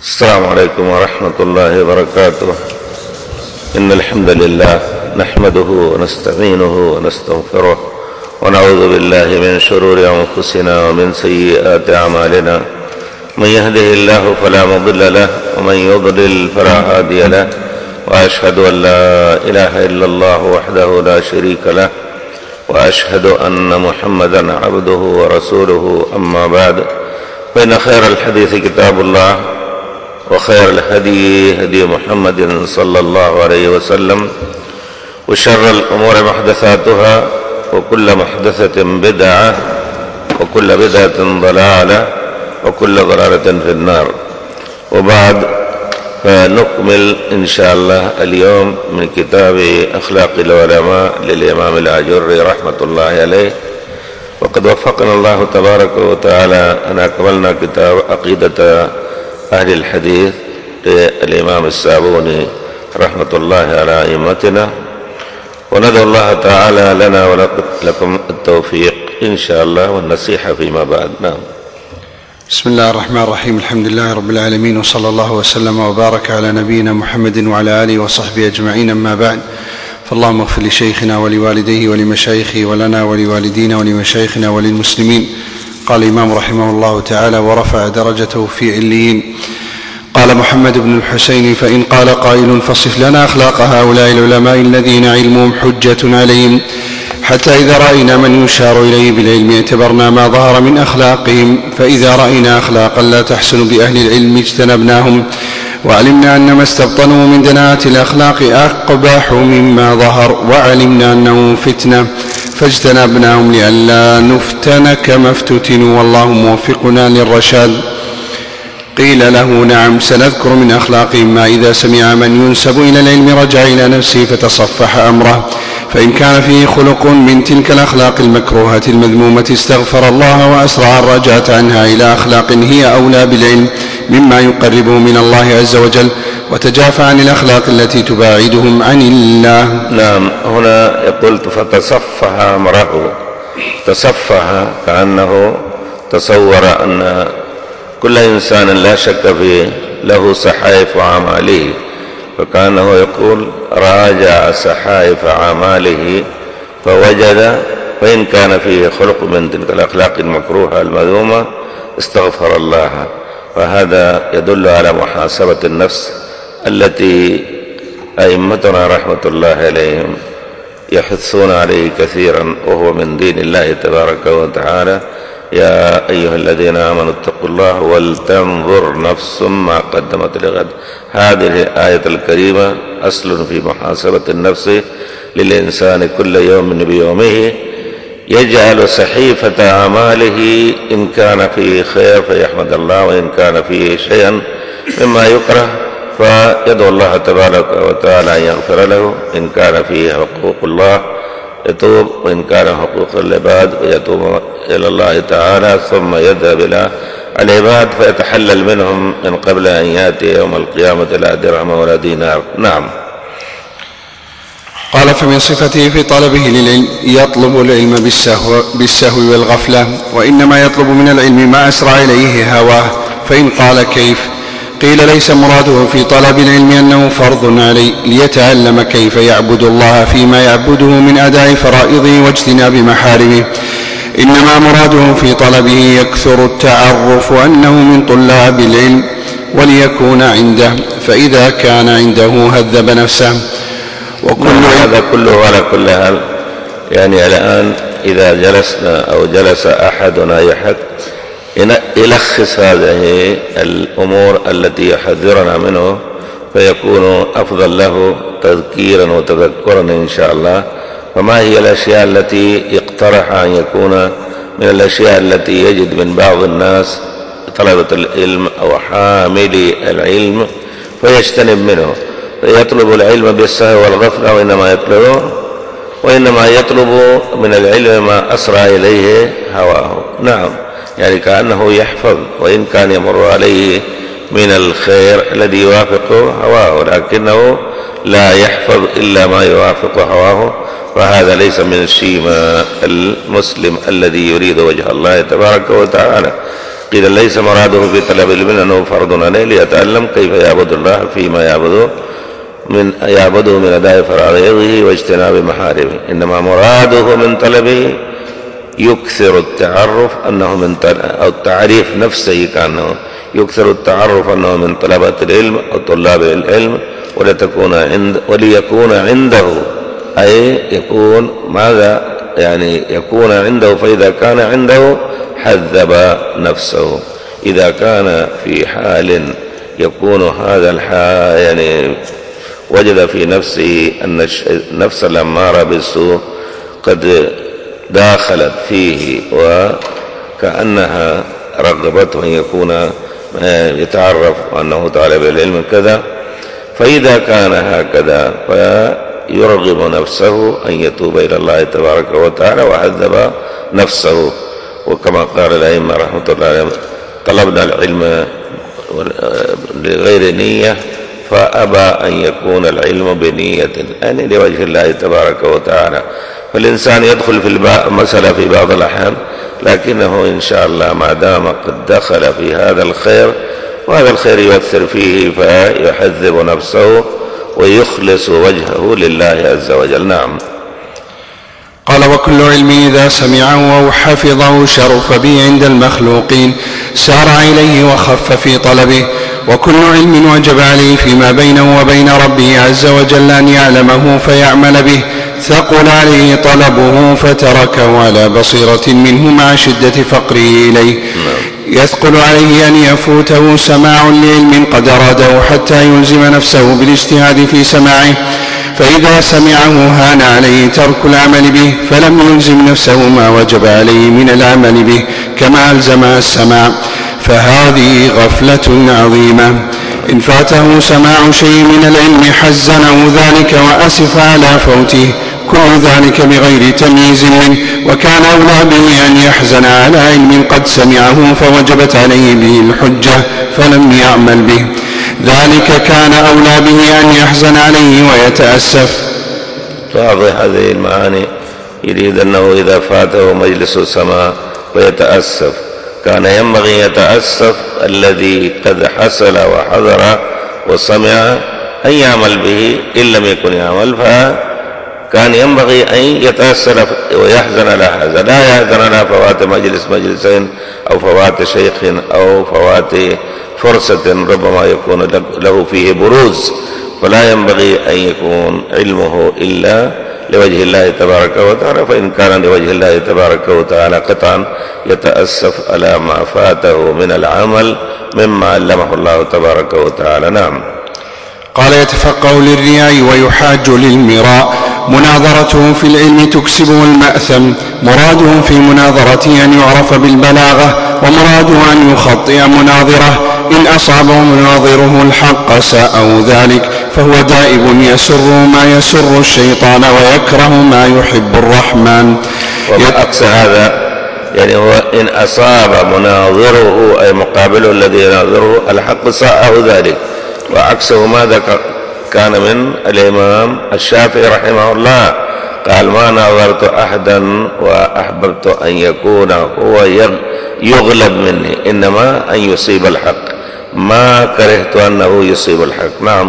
السلام عليكم ورحمة الله وبركاته. إن الحمد لله نحمده ونستعينه ونستغفره ونعوذ بالله من شرور أنفسنا ومن سيئات أعمالنا. من يهده الله فلا مضل له ومن يضلل فلا هادي له، وأشهد أن لا إله إلا الله وحده لا شريك له، وأشهد أن محمدا عبده ورسوله. أما بعد، فإن خير الحديث كتاب الله، وخير الهدي هدي محمد صلى الله عليه وسلم، وشر الأمور محدثاتها، وكل محدثة بدعة، وكل بدعة ضلالة، وكل ضلالة في النار. وبعد، فنكمل إن شاء الله اليوم من كتاب أخلاق العلماء للإمام الآجري رحمة الله عليه. وقد وفقنا الله تبارك وتعالى أن أكملنا كتاب عقيدة أهل الحديث للإمام السابوني رحمة الله على أئمتنا، وندعو الله تعالى لنا ولكم التوفيق إن شاء الله والنصيحة فيما بعد. نعم. بسم الله الرحمن الرحيم. الحمد لله رب العالمين، وصلى الله وسلم وبارك على نبينا محمد وعلى آله وصحبه أجمعين. أما بعد، فاللهم اغفر لشيخنا ولوالديه ولمشايخه ولنا ولوالدينا ولمشايخنا وللمسلمين. قال الإمام رحمه الله تعالى: ورفع درجته في عليين. قال محمد بن الحسين: فإن قال قائل فصف لنا أخلاق هؤلاء العلماء الذين علمهم حجة عليهم، حتى إذا رأينا من يشار إليه بالعلم اعتبرنا ما ظهر من أخلاقهم، فإذا رأينا أخلاقا لا تحسن بأهل العلم اجتنبناهم، وعلمنا أن ما استبطنوا من دناءة الأخلاق أقبح مما ظهر، وعلمنا أنه فتنة فاجتنبناهم لئلا نفتن كما افتتنوا، والله موفقنا للرشاد. قيل له: نعم، سنذكر من أخلاقهم ما إذا سمع من ينسب إلى العلم رجع إلى نفسه فتصفح أمره، فإن كان فيه خلق من تلك الأخلاق المكروهة المذمومة استغفر الله وأسرع الرجعة عنها إلى أخلاق هي أولى بالعلم مما يقربه من الله عز وجل، وتجافى عن الأخلاق التي تباعدهم عن الله. نعم. هنا يقول فتصفح أمره. تصفح كأنه تصور أن كل إنسان لا شك فيه له صحائف أعماله، فكأنه يقول راجع صحائف أعماله فوجد، فإن كان فيه خلق من تلك الأخلاق المكروهة المذمومة استغفر الله. وهذا يدل على محاسبة النفس التي أئمتنا رحمة الله عليهم يحثون عليه كثيرا، وهو من دين الله تبارك وتعالى: يا أيها الذين آمنوا اتقوا الله ولتنظر نفس ما قدمت لغد. هذه الآية الكريمة أصل في محاسبة النفس للإنسان كل يوم بيومه، يجعل صحيفة أعماله إن كان فيه خير فيحمد الله، وإن كان فيه شيئا مما يكره فيدعو الله تبارك وتعالى أن يغفر له. إن كان فيه حقوق الله يتوب، وإن كان حقوق العباد يتوب إلى الله تعالى، ثم يذهب إلى العباد فيتحلل منهم من قبل أن يأتي يوم القيامة لا درهم ولا دينار. نعم. قال: فمن صفته في طلبه للعلم يطلب العلم بالسهو والغفلة، وإنما يطلب من العلم ما أسرع إليه هواه. فإن قال كيف؟ قيل: ليس مراده في طلب العلم أنه فرض عليه ليتعلم كيف يعبد الله فيما يعبده من أداء فرائضه واجتناب محارمه، إنما مراده في طلبه يكثر التعرف أنه من طلاب العلم وليكون عنده، فإذا كان عنده هذب نفسه. وكل هذا كله على كل حال، يعني الآن إذا جلسنا أو جلس أحدنا يلخص هذه الأمور التي يحذرنا منه، فيكون أفضل له تذكيرا وتذكرا إن شاء الله. فما هي الأشياء التي يقترح أن يكون من الأشياء التي يجد من بعض الناس طلبة العلم أو حاملي العلم فيجتنب منه، فيطلب العلم بالسهو والغفلة، وإنما يطلب من العلم ما أسرع إليه هواه. نعم، يعني كأنه يحفظ، وإن كان يمر عليه من الخير الذي يوافق هواه، لكنه لا يحفظ إلا ما يوافق هواه، وهذا ليس من شيمة المسلم الذي يريد وجه الله تبارك وتعالى. قيل ليس مراده في طلب العلم أنه فرض عليه ليتعلم كيف يعبد الله فيما يعبده من أداء فرائضه واجتناب محارمه، إنما مراده من طلبه يكثر التعرف أنه أو التعريف نفسه كأنه يكثر التعرف أنه من طلبة العلم أو طلاب العلم، وليكون عنده، أي يكون ماذا يعني يكون عنده، فإذا كان عنده حذب نفسه. إذا كان في حال يكون هذا الحال يعني وجد في نفسه أن النفس الأمارة بالسوء قد داخلت فيه وكأنها رغبته أن يكون يتعرف أنه طالب العلم كذا، فإذا كان هكذا فيرغب نفسه أن يتوب إلى الله تبارك وتعالى وعذب نفسه. وكما قال الأئمة رحمة الله عليهم: طلبنا العلم لغير نية فأبى أن يكون العلم بنية، يعني لوجه الله تبارك وتعالى. فالإنسان يدخل في المسألة في بعض الأحيان، لكنه إن شاء الله ما دام قد دخل في هذا الخير وهذا الخير يؤثر فيه فيحذب نفسه ويخلص وجهه لله عز وجل. نعم. قال: وكل علم إذا سمعه أو حفظه شرف به عند المخلوقين سارع إليه وخف في طلبه، وكل علم وجب عليه فيما بينه وبين ربه عز وجل أن يعلمه فيعمل به ثقل عليه طلبه فتركه على بصيرة منه مع شدة فقره إليه. يثقل عليه أن يفوته سماع لعلم قد أراده حتى يلزم نفسه بالاجتهاد في سماعه، فإذا سمعه هان عليه ترك العمل به فلم يلزم نفسه ما وجب عليه من العمل به كما ألزمها السماع، فهذه غفلة عظيمة. إن فاته سماع شيء من العلم حزنه ذلك وأسف على فوته، كل ذلك بغير تمييز منه، وكان أولى به أن يحزن على علم قد سمعه فوجبت عليه به الحجة فلم يعمل به، ذلك كان أولى به أن يحزن عليه ويتأسف. واضح هذه المعاني. يريد أنه إذا فاته مجلس السماع ويتأسف، كان ينبغي يتأسف الذي قد حصل وحضر وسمع أن يعمل به، إن لم يكن يعمل فكان ينبغي أن يتأسف ويحزن على هذا، لا يحزن على فوات مجلسين أو فوات شيخ أو فوات فرصة ربما يكون له فيه بروز، فلا ينبغي أن يكون علمه إلا لوجه الله تبارك وتعالى، فإن كان لوجه الله تبارك وتعالى قطعا يتأسف على ما فاته من العمل مما علمه الله تبارك وتعالى. نعم. قال: يتفقه للرياء ويحاج للمراء، مناظرته في العلم تكسبه المأثم، مراده في مناظرته أن يعرف بالبلاغة، ومراده أن يخطئ مناظره، إن أصابه مناظره الحق ساءه ذلك، فهو دائب يسر ما يسر الشيطان ويكره ما يحب الرحمن. وأقصى هذا يعني هو إن أصاب مناظره أي مقابله الذي يناظره الحق ساءه ذلك، وعكسه ماذا كان من الإمام الشافعي رحمه الله؟ قال: ما ناظرت أحدا وأحببت أن يكون هو يغلب مني، إنما أن يصيب الحق، ما كرهت أنه يصيب الحق. نعم.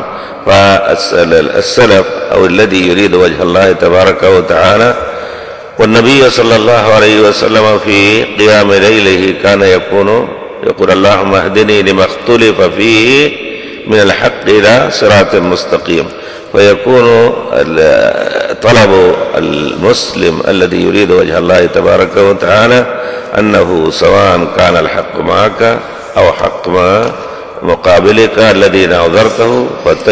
فالسلف أو الذي يريد وجه الله تبارك وتعالى، والنبي صلى الله عليه وسلم في قيام ليله كان يقول: اللهم اهدني لما اختلف فيه من الحق إلى صراط مستقيم. فيكون طلب المسلم الذي يريد وجه الله تبارك وتعالى أنه سواء كان الحق معك أو حق ما مقابلك الذي ناظرته،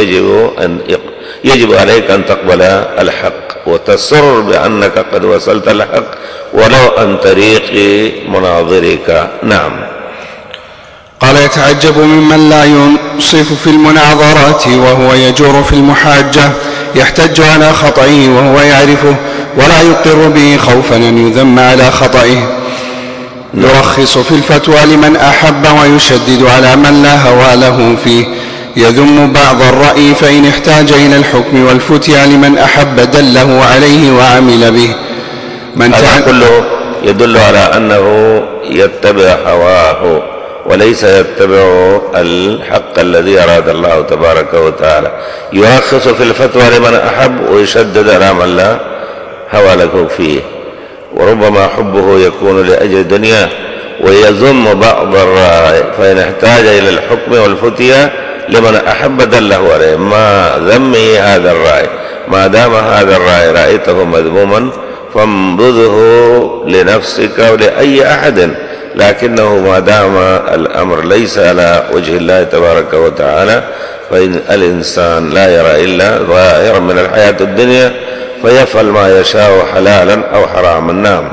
يجب عليك أن تقبل الحق وتسر بأنك قد وصلت الحق ولو عن طريق مناظرك. نعم. قال: يتعجب ممن لا ينصف في المناظرات وهو يجور في المحاجة، يحتج على خطئه وهو يعرفه ولا يقر به خوفا أن يذم على خطئه، يرخص في الفتوى لمن أحب ويشدد على من لا هوى له فيه، يذم بعض الرأي فإن احتاج إلى الحكم والفتيا لمن أحب دله عليه وعمل به. هذا كله يدل على أنه يتبع هواه وليس يتبع الحق الذي أراد الله تبارك وتعالى. يرخص في الفتوى لمن أحب ويشدد على من لا هوى له فيه، وربما حبه يكون لأجل دنياه، ويذم بعض الرأي فإن احتاج إلى الحكم والفتية لمن أحب دله عليه، ما ذمه هذا الرأي، ما دام هذا الرأي رأيته مذموما فانبذه لنفسك ولأي أحد، لكنه ما دام الأمر ليس على وجه الله تبارك وتعالى فإن الإنسان لا يرى إلا ظاهرا من الحياة الدنيا فيفعل ما يشاء حلالا أو حراما. نعم.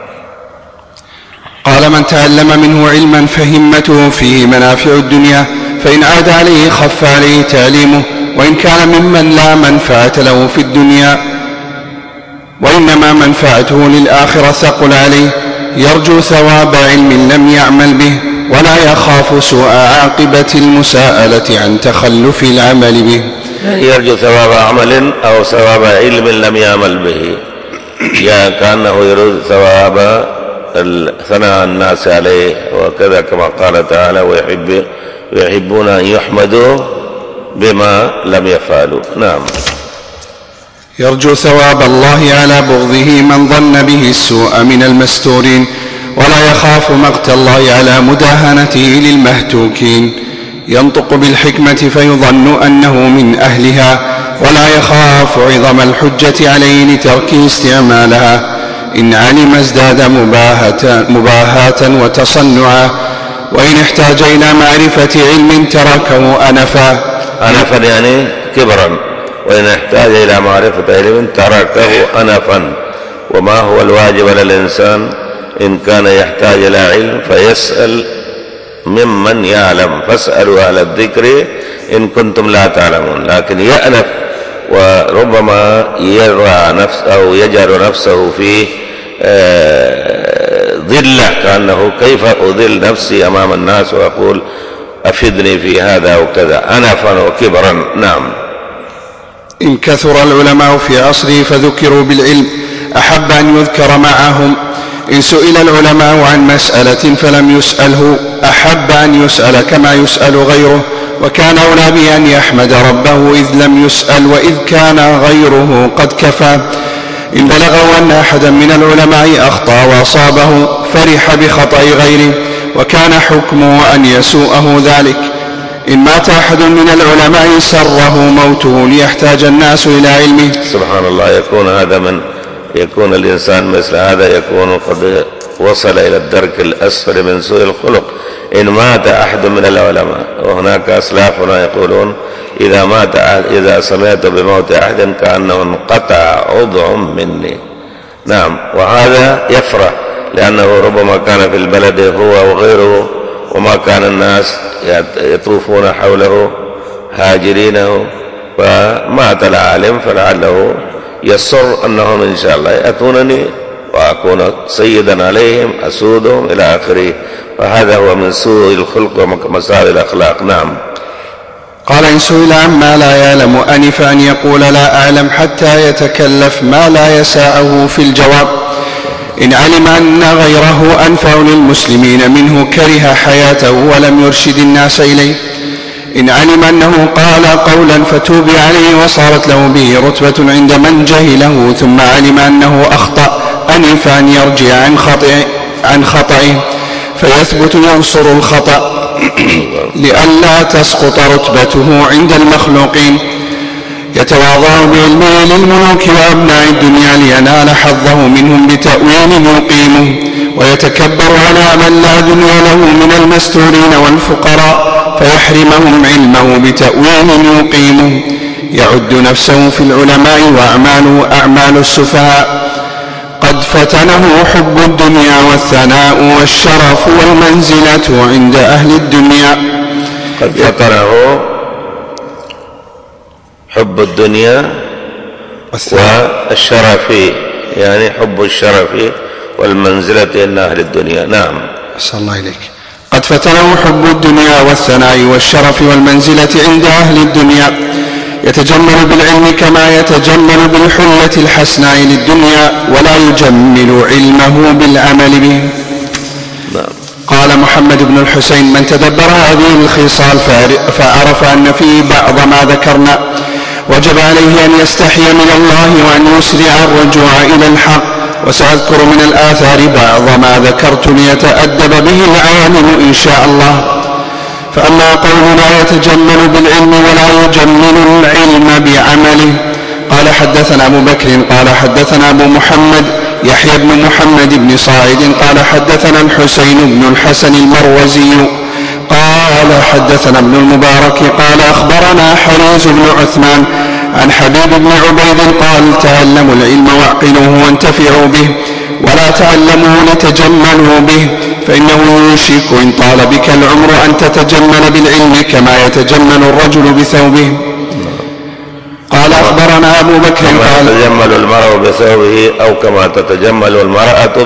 قال: من تعلم منه علما فهمته فيه منافع الدنيا، فإن عاد عليه خف عليه تعليمه، وإن كان ممن لا منفعة له في الدنيا وإنما منفعته للآخرة ثقل عليه، يرجو ثواب علم لم يعمل به، ولا يخاف سوء عاقبة المساءلة عن تخلف العمل به. يرجو ثواب عمل أو ثواب علم لم يعمل به، كأنه يريد ثواب ثناء الناس عليه، وكذا كما قال تعالى: ويحبون أن يحمدوا بما لم يفعلوا. نعم. يرجو ثواب الله على بغضه من ظن به السوء من المستورين، ولا يخاف مقت الله على مداهنته للمهتوكين. ينطق بالحكمة فيظن أنه من أهلها، ولا يخاف عظم الحجة عليه لتركه استعمالها. إن علم ازداد مباهاة وتصنعا، وإن احتاج إلى معرفة علم تركه أنفا. أنفا يعني كبرا، وإن احتاج إلى معرفة علم تركه أنفا. وما هو الواجب على الإنسان إن كان يحتاج إلى علم فيسأل ممن يعلم، فاسألوا أهل الذكر إن كنتم لا تعلمون. لكن يأنف وربما يرى نفسه أو يجعل نفسه في ظلة، كأنه كيف أذل نفسي أمام الناس وأقول أفدني في هذا وكذا، أنفا وكبرا. نعم. إن كثر العلماء في عصره فذكروا بالعلم أحب أن يذكر معهم. إن سئل العلماء عن مسألة فلم يسأله أحب أن يسأل كما يسأل غيره، وكان أولى بأن يحمد ربه إذ لم يسأل، وإذ كان غيره قد كفى. إن بلغه أن أحدا من العلماء أخطأ وأصابه فرح بخطأ غيره، وكان حكمه أن يسوءه ذلك. إن مات أحد من العلماء سره موته ليحتاج الناس إلى علمه. سبحان الله. يكون الإنسان مثل هذا، يكون قد وصل إلى الدرك الأسفل من سوء الخلق. إن مات أحد من العلماء، وهناك أسلافنا يقولون إذا سمعت بموت أحد كأنه انقطع عضو مني. نعم. وهذا يفرح لأنه ربما كان في البلد هو وغيره، وما كان الناس يطوفون حوله هاجرينه، فمات العالم فلعله يسر أنهم إن شاء الله يأتونني وأكون سيدا عليهم أسودهم إلى آخره. فهذا هو من سوء الخلق ومساوئ الأخلاق. نعم. قال: إن سئل عما لا يعلم أنف أن يقول لا أعلم حتى يتكلف ما لا يساعه في الجواب. إن علم أن غيره أنفع للمسلمين منه كره حياته ولم يرشد الناس إليه. إن علم أنه قال قولا فتوب عليه وصارت له به رتبة عند من جهله، ثم علم أنه أخطأ أنف أن يرجع عن خطئه فيثبت ينصر الخطأ لئلا تسقط رتبته عند المخلوقين. يتواضع بعلمه للملوك وأبناء الدنيا لينال حظه منهم بتأويل يقيمه، ويتكبر على من لا دنيا له من المستورين والفقراء فيحرمهم علمه بتأويل يقيمه. يعد نفسه في العلماء وأعماله أعمال السفهاء. قد فتنه حب الدنيا والثناء والشرف والمنزلة عند أهل الدنيا. قد فتنه حب الدنيا والشرف، يعني حب الشرف والمنزلة عند أهل الدنيا. نعم. أسأل الله إليك. قد فتنه حب الدنيا والثناء والشرف والمنزلة عند أهل الدنيا. يتجمل بالعلم كما يتجمل بالحلة الحسناء للدنيا، ولا يجمل علمه بالعمل به. نعم. قال محمد بن الحسين: من تدبر هذه الخصال فعرف أن فيه بعض ما ذكرنا وجب عليه أن يستحي من الله وأن يسرع الرجوع إلى الحق. وسأذكر من الآثار بعض ما ذكرت ليتأدب به العالم إن شاء الله. فأما قول لا يتجمل بالعلم ولا يجمل العلم بعمله: قال حدثنا أبو بكر قال حدثنا أبو محمد يحيى بن محمد بن صاعد قال حدثنا الحسين بن الحسن المروزي قال حدثنا ابن المبارك قال أخبرنا حريز بن عثمان عن حبيب بن عبيد قال: تعلموا العلم واعقلوه وانتفعوا به، ولا تعلموه لتجملوا به، فإنه يوشك إن طال بك العمر أن تتجمل بالعلم كما يتجمل الرجل بثوبه. قال أخبرنا أبو بكر قال: يتجمل المرء بثوبه أو كما تتجمل المرأة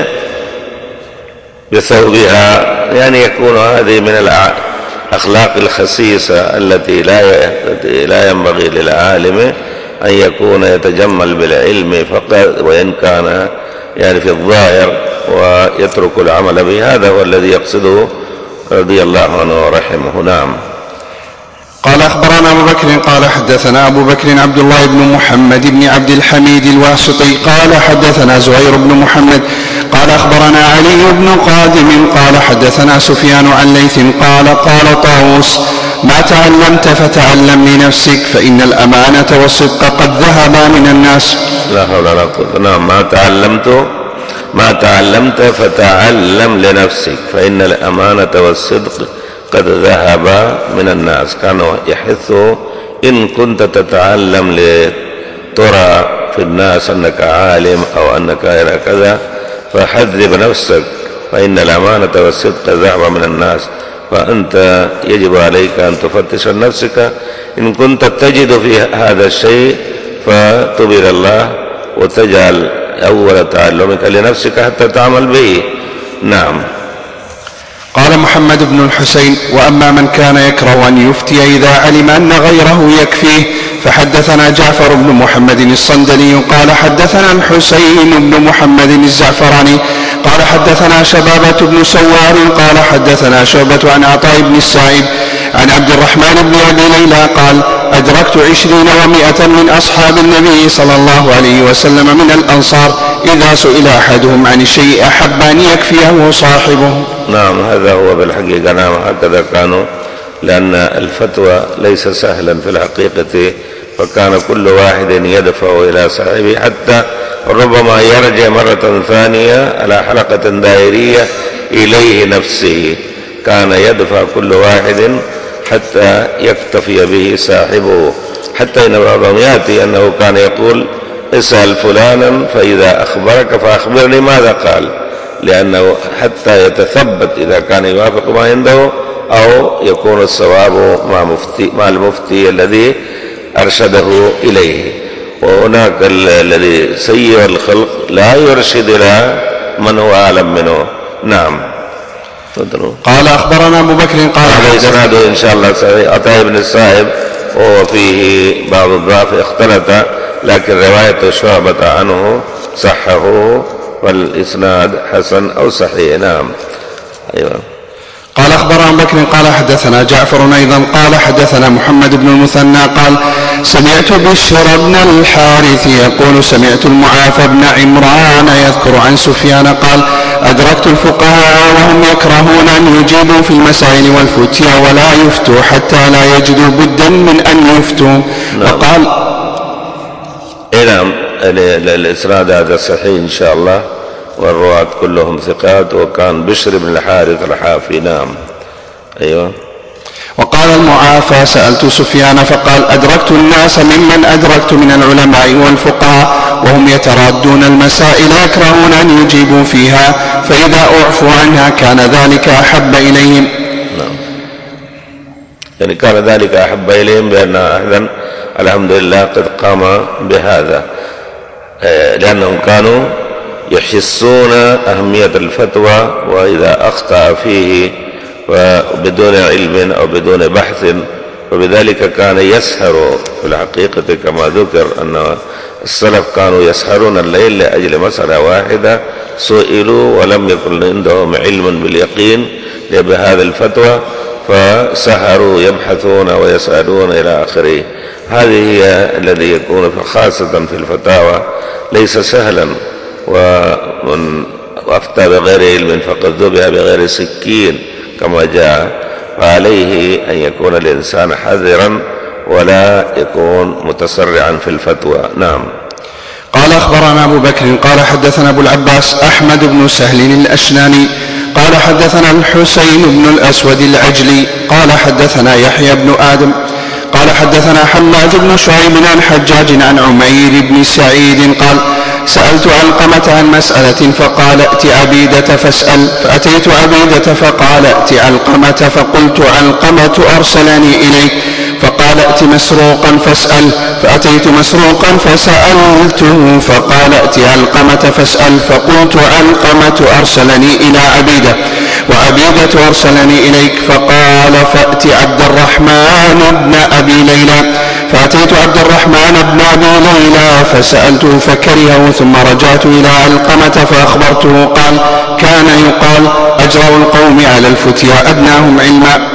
بثوبها، يعني يكون هذه من الأخلاق الخسيسة التي لا ينبغي للعالم أن يكون يتجمل بالعلم فقط، وإن كان يعني في الظاهر ويترك العمل به. هذا هو الذي يقصده رضي الله عنه ورحمه. نعم. قال أخبرنا أبو بكر قال حدثنا أبو بكر عبد الله بن محمد بن عبد الحميد الواسطي قال حدثنا زهير بن محمد قال أخبرنا علي بن قادم قال حدثنا سفيان عن ليث قال طاووس: ما تعلمت فتعلم لنفسك فإن الأمانة والصدق قد ذهبا من الناس. لا حول ولا قوة. نعم. ما تعلمت فتعلم لنفسك فإن الأمانة والصدق قد ذهب من الناس. كانوا يحثوا: إن كنت تتعلم لترى في الناس أنك عالم أو أنك إلى كذا فحذب نفسك، فإن الأمانة والصدق ذهب من الناس. فأنت يجب عليك أن تفتش عن نفسك، إن كنت تجد في هذا الشيء فتب إلى الله وتجعل أول تعلمك لنفسك حتى تعمل به. نعم. قال محمد بن الحسين: وأما من كان يكره أن يفتي إذا علم أن غيره يكفيه فحدثنا جعفر بن محمد الصندلي قال حدثنا الحسين بن محمد الزعفراني قال حدثنا شبابة بن سوار قال حدثنا شعبة عن عطاء بن السائب عن عبد الرحمن بن أبي ليلى قال: أدركت 20 و100 من أصحاب النبي صلى الله عليه وسلم من الأنصار إذا سئل أحدهم عن الشيء أحب أن يكفيه صاحبه. نعم. هذا هو بالحقيقة. نعم. هكذا كانوا، لأن الفتوى ليس سهلا في الحقيقة، فكان كل واحد يدفع إلى صاحبه حتى ربما يرجع مرة ثانية على حلقة دائرية إليه نفسه. كان يدفع كل واحد حتى يكتفي به صاحبه، حتى إن بعضهم يأتي أنه كان يقول: اسأل فلانا فإذا أخبرك فأخبرني ماذا قال، لأنه حتى يتثبت إذا كان يوافق ما عنده أو يكون الصواب مع المفتي الذي أرشده إليه. وهناك الذي سيء الخلق لا يرشد إلى من هو أعلم منه. نعم. قال أخبرنا أبو بكر قال هذا إسناده إن شاء الله صحيح. عطاء بن السائب وهو فيه بعض الضعف اختلط، لكن رواية شعبة عنه صحه والإسناد حسن أو صحيح. نعم. أيوة. قال أخبرنا أبو بكر قال حدثنا جعفر أيضا قال حدثنا محمد بن المثنى قال: سمعت بشر بن الحارث يقول: سمعت المعافى بن عمران يذكر عن سفيان قال: أدركت الفقهاء وهم يكرهون أن يجيبوا في المسائل والفتيا ولا يفتوا حتى لا يجدوا بدا من أن يفتوا. وقال: نعم. الإسناد هذا صحيح إن شاء الله، والرواة كلهم ثقات، وكان بشر بن الحارث الحافي. نعم. أيوة. وقال المعافى: سألت سفيان فقال: أدركت الناس ممن أدركت من العلماء والفقهاء وهم يترادون المسائل يكرهون أن يجيبوا فيها، فإذا أعفوا عنها كان ذلك أحب إليهم. نعم. يعني كان ذلك أحب إليهم بأن أحدا الحمد لله قد قام بهذا، لأنهم كانوا يحسون أهمية الفتوى، وإذا أخطأ فيه بدون علم أو بدون بحث وبذلك كان يسهر. في الحقيقة كما ذكر أن السلف كانوا يسهرون الليل لأجل مسألة واحدة، سئلوا ولم يكن عندهم علم باليقين بهذا الفتوى، فسهروا يبحثون ويسألون إلى آخره. هذه هي الذي يكون خاصة في الفتاوى ليس سهلا، ومن أفتى بغير علم فقد ذبح بغير سكين كما جاء، فعليه أن يكون الإنسان حذرا ولا يكون متسرعا في الفتوى. نعم. قال أخبرنا أبو بكر قال حدثنا أبو العباس أحمد بن سهل الأشناني قال حدثنا الحسين بن الأسود العجلي قال حدثنا يحيى بن آدم قال حدثنا حماد بن شعيب عن حجاج عن عمير بن سعيد قال سألت علقمة عن مسألة فقال ائت عبيدة فاسأل، فأتيت عبيدة فقال ائت علقمة، فقلت علقمة أرسلني إليك، فقال ائت مسروقا فاسأل، فأتيت مسروقا فسألته فقال ائت علقمة فاسأل، فقلت علقمة أرسلني إلى عبيدة وعبيدة أرسلني إليك، فقال فأت عبد الرحمن بن أبي ليلى، فأتيت عبد الرحمن بن أبي ليلى فسألته فكرهه، ثم رجعت إلى علقمة فأخبرته قال كان يقال أجرأ القوم على الفتيا أدناهم علما.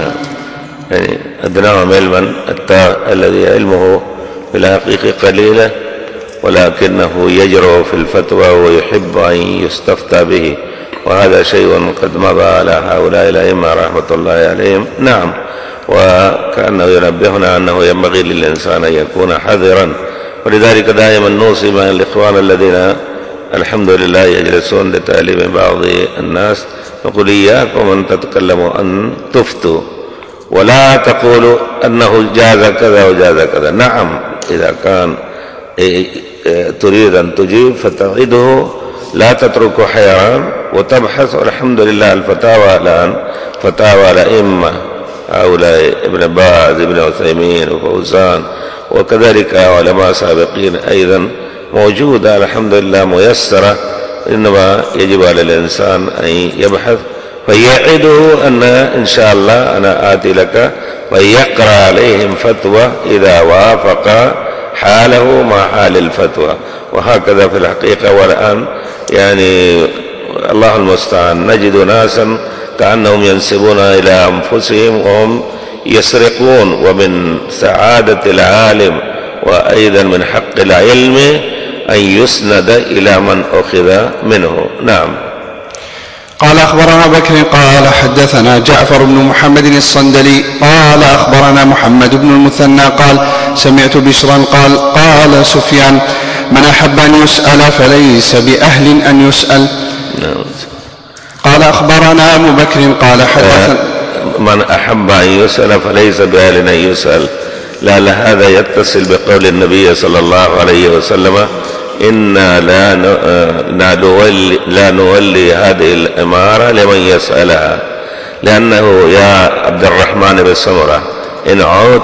يعني أدناهم علما الذي علمه في الحقيقة قليلة ولكنه يجرؤ في الفتوى ويحب أن يستفتى به، وهذا شيء قد مضى على هؤلاء الأئمة رحمة الله عليهم. نعم. وكأنه ينبهنا أنه ينبغي للإنسان أن يكون حذرا، ولذلك دائما نوصي مع الإخوان الذين الحمد لله يجلسون لتعليم بعض الناس، نقول إياكم أن تتكلموا أن تفتوا، ولا تقولوا أنه جاز كذا وجاز كذا. نعم، إذا كان تريد أن تجيب فتعيده، لا تترك حيران وتبحث. والحمد لله الفتاوى الآن فتاوى الأئمة هؤلاء ابن باز ابن عثيمين وفوزان وكذلك علماء سابقين أيضا موجودة الحمد لله ميسرة، إنما يجب على الإنسان أن يبحث فيعده أن إن شاء الله أنا آتي لك، ويقرأ عليهم فتوى إذا وافق حاله مع حال الفتوى. وهكذا في الحقيقة. والآن يعني الله المستعان نجد ناسا كأنهم ينسبون إلى أنفسهم وهم يسرقون، ومن سعادة العالم وأيضا من حق العلم أن يسند إلى من أخذ منه. نعم. قال أخبرنا بكر قال حدثنا جعفر بن محمد الصندلي قال أخبرنا محمد بن المثنى قال سمعت بشرا قال قال سفيان من أحب أن يسأل فليس بأهل أن يسأل. قال أخبرنا أبو بكر قال حدثنا من أحب أن يسأل فليس بأهل أن يسأل، لعل هذا يتصل بقول النبي صلى الله عليه وسلم إنا لا نولي هذه الإمارة لمن يسألها، لأنه يا عبد الرحمن بن سمرة إن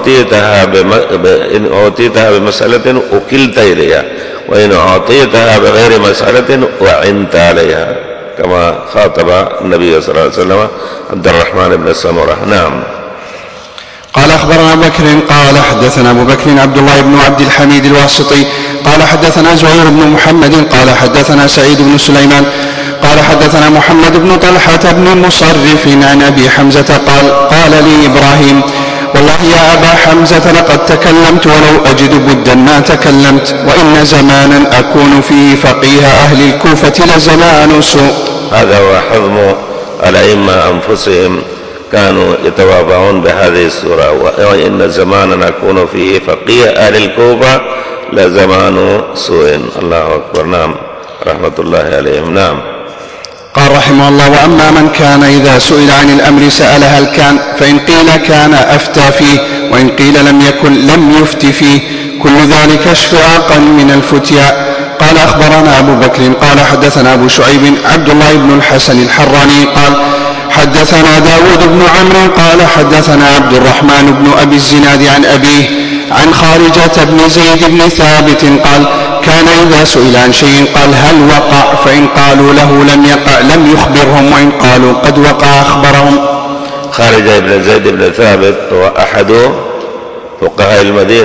أعطيتها بمسألة أكلت إليها، وإن أعطيتها بغير مسألة وعنت عليها، كما خاطب النبي صلى الله عليه وسلم عبد الرحمن بن سمرة. نعم. قال أخبرنا أبو بكر قال حدثنا أبو بكر عبد الله بن عبد الحميد الواسطي قال حدثنا زهير بن محمد قال حدثنا سعيد بن سليمان قال حدثنا محمد بن طلحة بن مصرف عن أبي حمزة قال لي إبراهيم والله يا أبا حمزة لقد تكلمت ولو أجد بدا ما تكلمت، وإن زمانا أكون فيه فقيه أهل الكوفة لزمان سوء. هذا هو حظم الأئمة أنفسهم، كانوا يتواضعون بهذه السورة، وإن زمانا أكون فيه فقيه أهل الكوفة لزمان سوء. الله أكبر. نعم، رحمة الله عليهم. نعم. قال رحمه الله وأما من كان إذا سئل عن الأمر سأل هل كان، فإن قيل كان أفتى فيه، وإن قيل لم يكن لم يفت فيه، كل ذلك اشفاقا من الفتيا. قال أخبرنا أبو بكر قال حدثنا أبو شعيب عبد الله بن الحسن الحراني قال حدثنا داود بن عمرو قال حدثنا عبد الرحمن بن أبي الزناد عن أبيه عن خارجة بن زيد بن ثابت قال كان إذا سئل عن شيء قال هل وقع، فإن قالوا له لم يقع لم يخبرهم، وإن قالوا قد وقع أخبرهم. خارجة بن زيد بن ثابت هو أحد فقهاء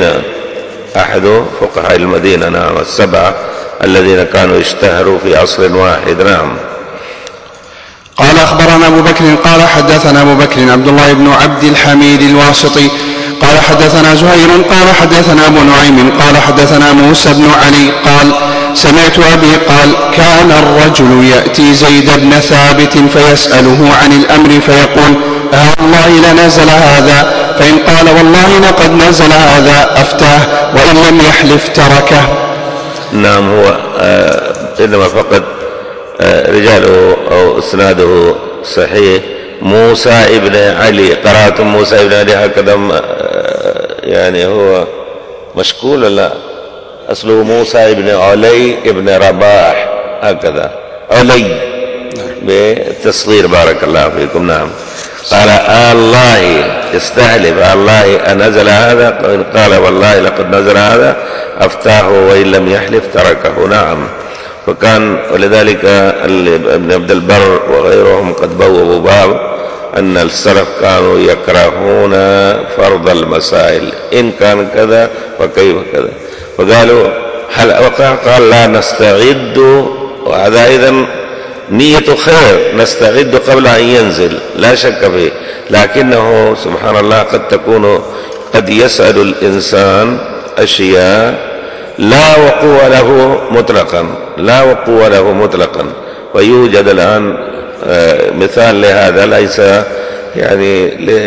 المدينة. نعم، السبعة الذين كانوا يشتهروا في عصر واحد. نعم. قال أخبرنا أبو بكر قال حدثنا أبو بكر عبد الله بن عبد الحميد الواسطي قال حدثنا زهير قال حدثنا أبو نعيم قال حدثنا موسى بن علي قال سمعت أبي قال كان الرجل يأتي زيد بن ثابت فيسأله عن الأمر فيقول والله لنزل هذا، فإن قال والله لقد نزل هذا أفتاه، وإن لم يحلف تركه. نعم، هو إنما فقط رجاله أو إسناده صحيح. موسى ابن علي، قرأتم موسى ابن علي هكذا يعني هو مشكول ولا أصله موسى ابن علي ابن رباح هكذا، علي بالتصغير بارك الله فيكم. نعم، قال الله استهلف الله أنزل هذا، وإن قال والله لقد نزل هذا أفتاه، وإن لم يحلف تركه. نعم، فكان ولذلك ابن عبد البر وغيرهم قد بوّبوا باب أن السلف كانوا يكرهون فرض المسائل، إن كان كذا فكيف كذا، فقالوا قال لا نستعد، وهذا إذن نية خير، نستعد قبل أن ينزل لا شك فيه، لكنه سبحان الله قد يسأل الإنسان أشياء لا وقوع له مطلقا، ويوجد الآن مثال لهذا، ليس يعني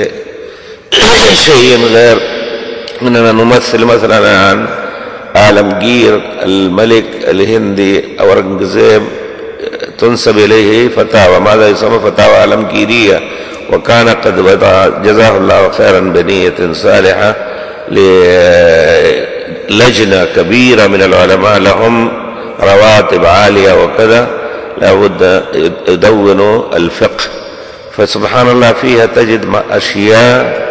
لشيء غير أننا نمثل مثلا الآن عالمگير الملك الهندي أورنغزيب تنسب إليه فتاوى، ماذا يسمى فتاوى عالمگيرية، وكان قد وضع جزاه الله خيرا بنية صالحة للجنة كبيرة من العلماء لهم رواتب عالية وكذا، لابد يدونوا الفقه، فسبحان الله فيها تجد أشياء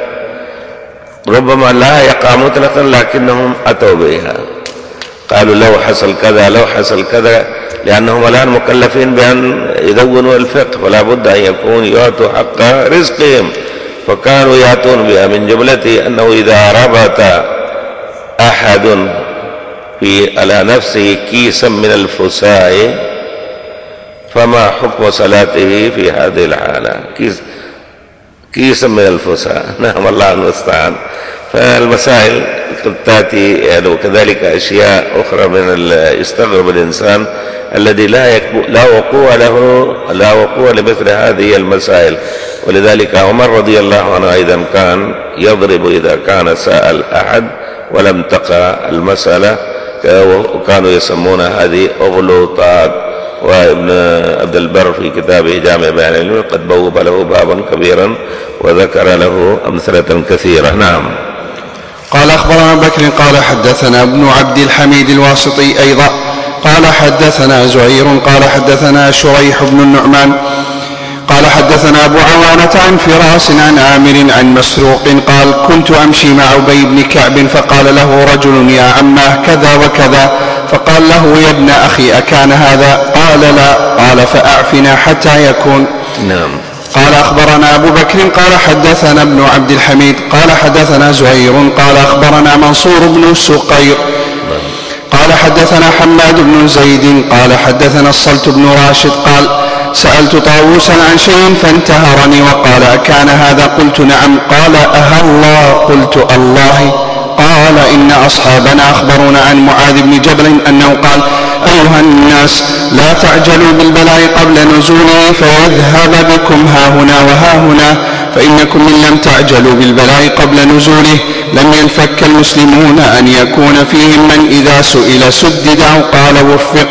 ربما لا يقع مطلقا لكنهم أتوا بها، قالوا لو حصل كذا لأنهم الآن مكلفين بأن يدونوا الفقه، فلا بد أن يكون يعطوا حق رزقهم، فكانوا يأتون بها من جملته أنه إذا ربط أحد على نفسه كيسا من الفساء فما حكم صلاته في هذه الحالة؟ كيسا من الفساء. نعم، الله المستعان. فالمسائل قد تأتي يعني، وكذلك أشياء أخرى من يستغرب الإنسان الذي لا وقوع لمثل هذه المسائل. ولذلك عمر رضي الله عنه أيضا كان يضرب إذا كان سأل أحد ولم تقع المسألة، وكانوا يسمون هذه أغلوطات. وابن عبد البر في كتابه جامع بيان العلم قد بوّب له بابا كبيرا وذكر له أمثلة كثيرة. نعم. قال أخبرنا بكر قال حدثنا ابن عبد الحميد الواسطي أيضا قال حدثنا زهير قال حدثنا شريح بن النعمان قال حدثنا أبو عوانة عن فراس عن عامر عن مسروق قال كنت أمشي مع أبي بن كعب فقال له رجل يا عماه كذا وكذا، فقال له يا ابن أخي أكان هذا؟ قال لا. قال فأعفنا حتى يكون. نعم. قال أخبرنا أبو بكر قال حدثنا ابن عبد الحميد قال حدثنا زهير قال أخبرنا منصور بن سقير قال حدثنا حماد بن زيد قال حدثنا الصلت بن راشد قال سألت طاووسا عن شيء فانتهرني وقال أكان هذا؟ قلت نعم. قال أها الله؟ قلت الله. قال إن أصحابنا أخبرونا عن معاذ بن جبل أنه قال أيها الناس لا تعجلوا بالبلاء قبل نزوله فيذهب بكم هاهنا وهاهنا، فإنكم إن لم تعجلوا بالبلاء قبل نزوله لم ينفك المسلمون أن يكون فيهم من إذا سئل سدد أو قال وفق.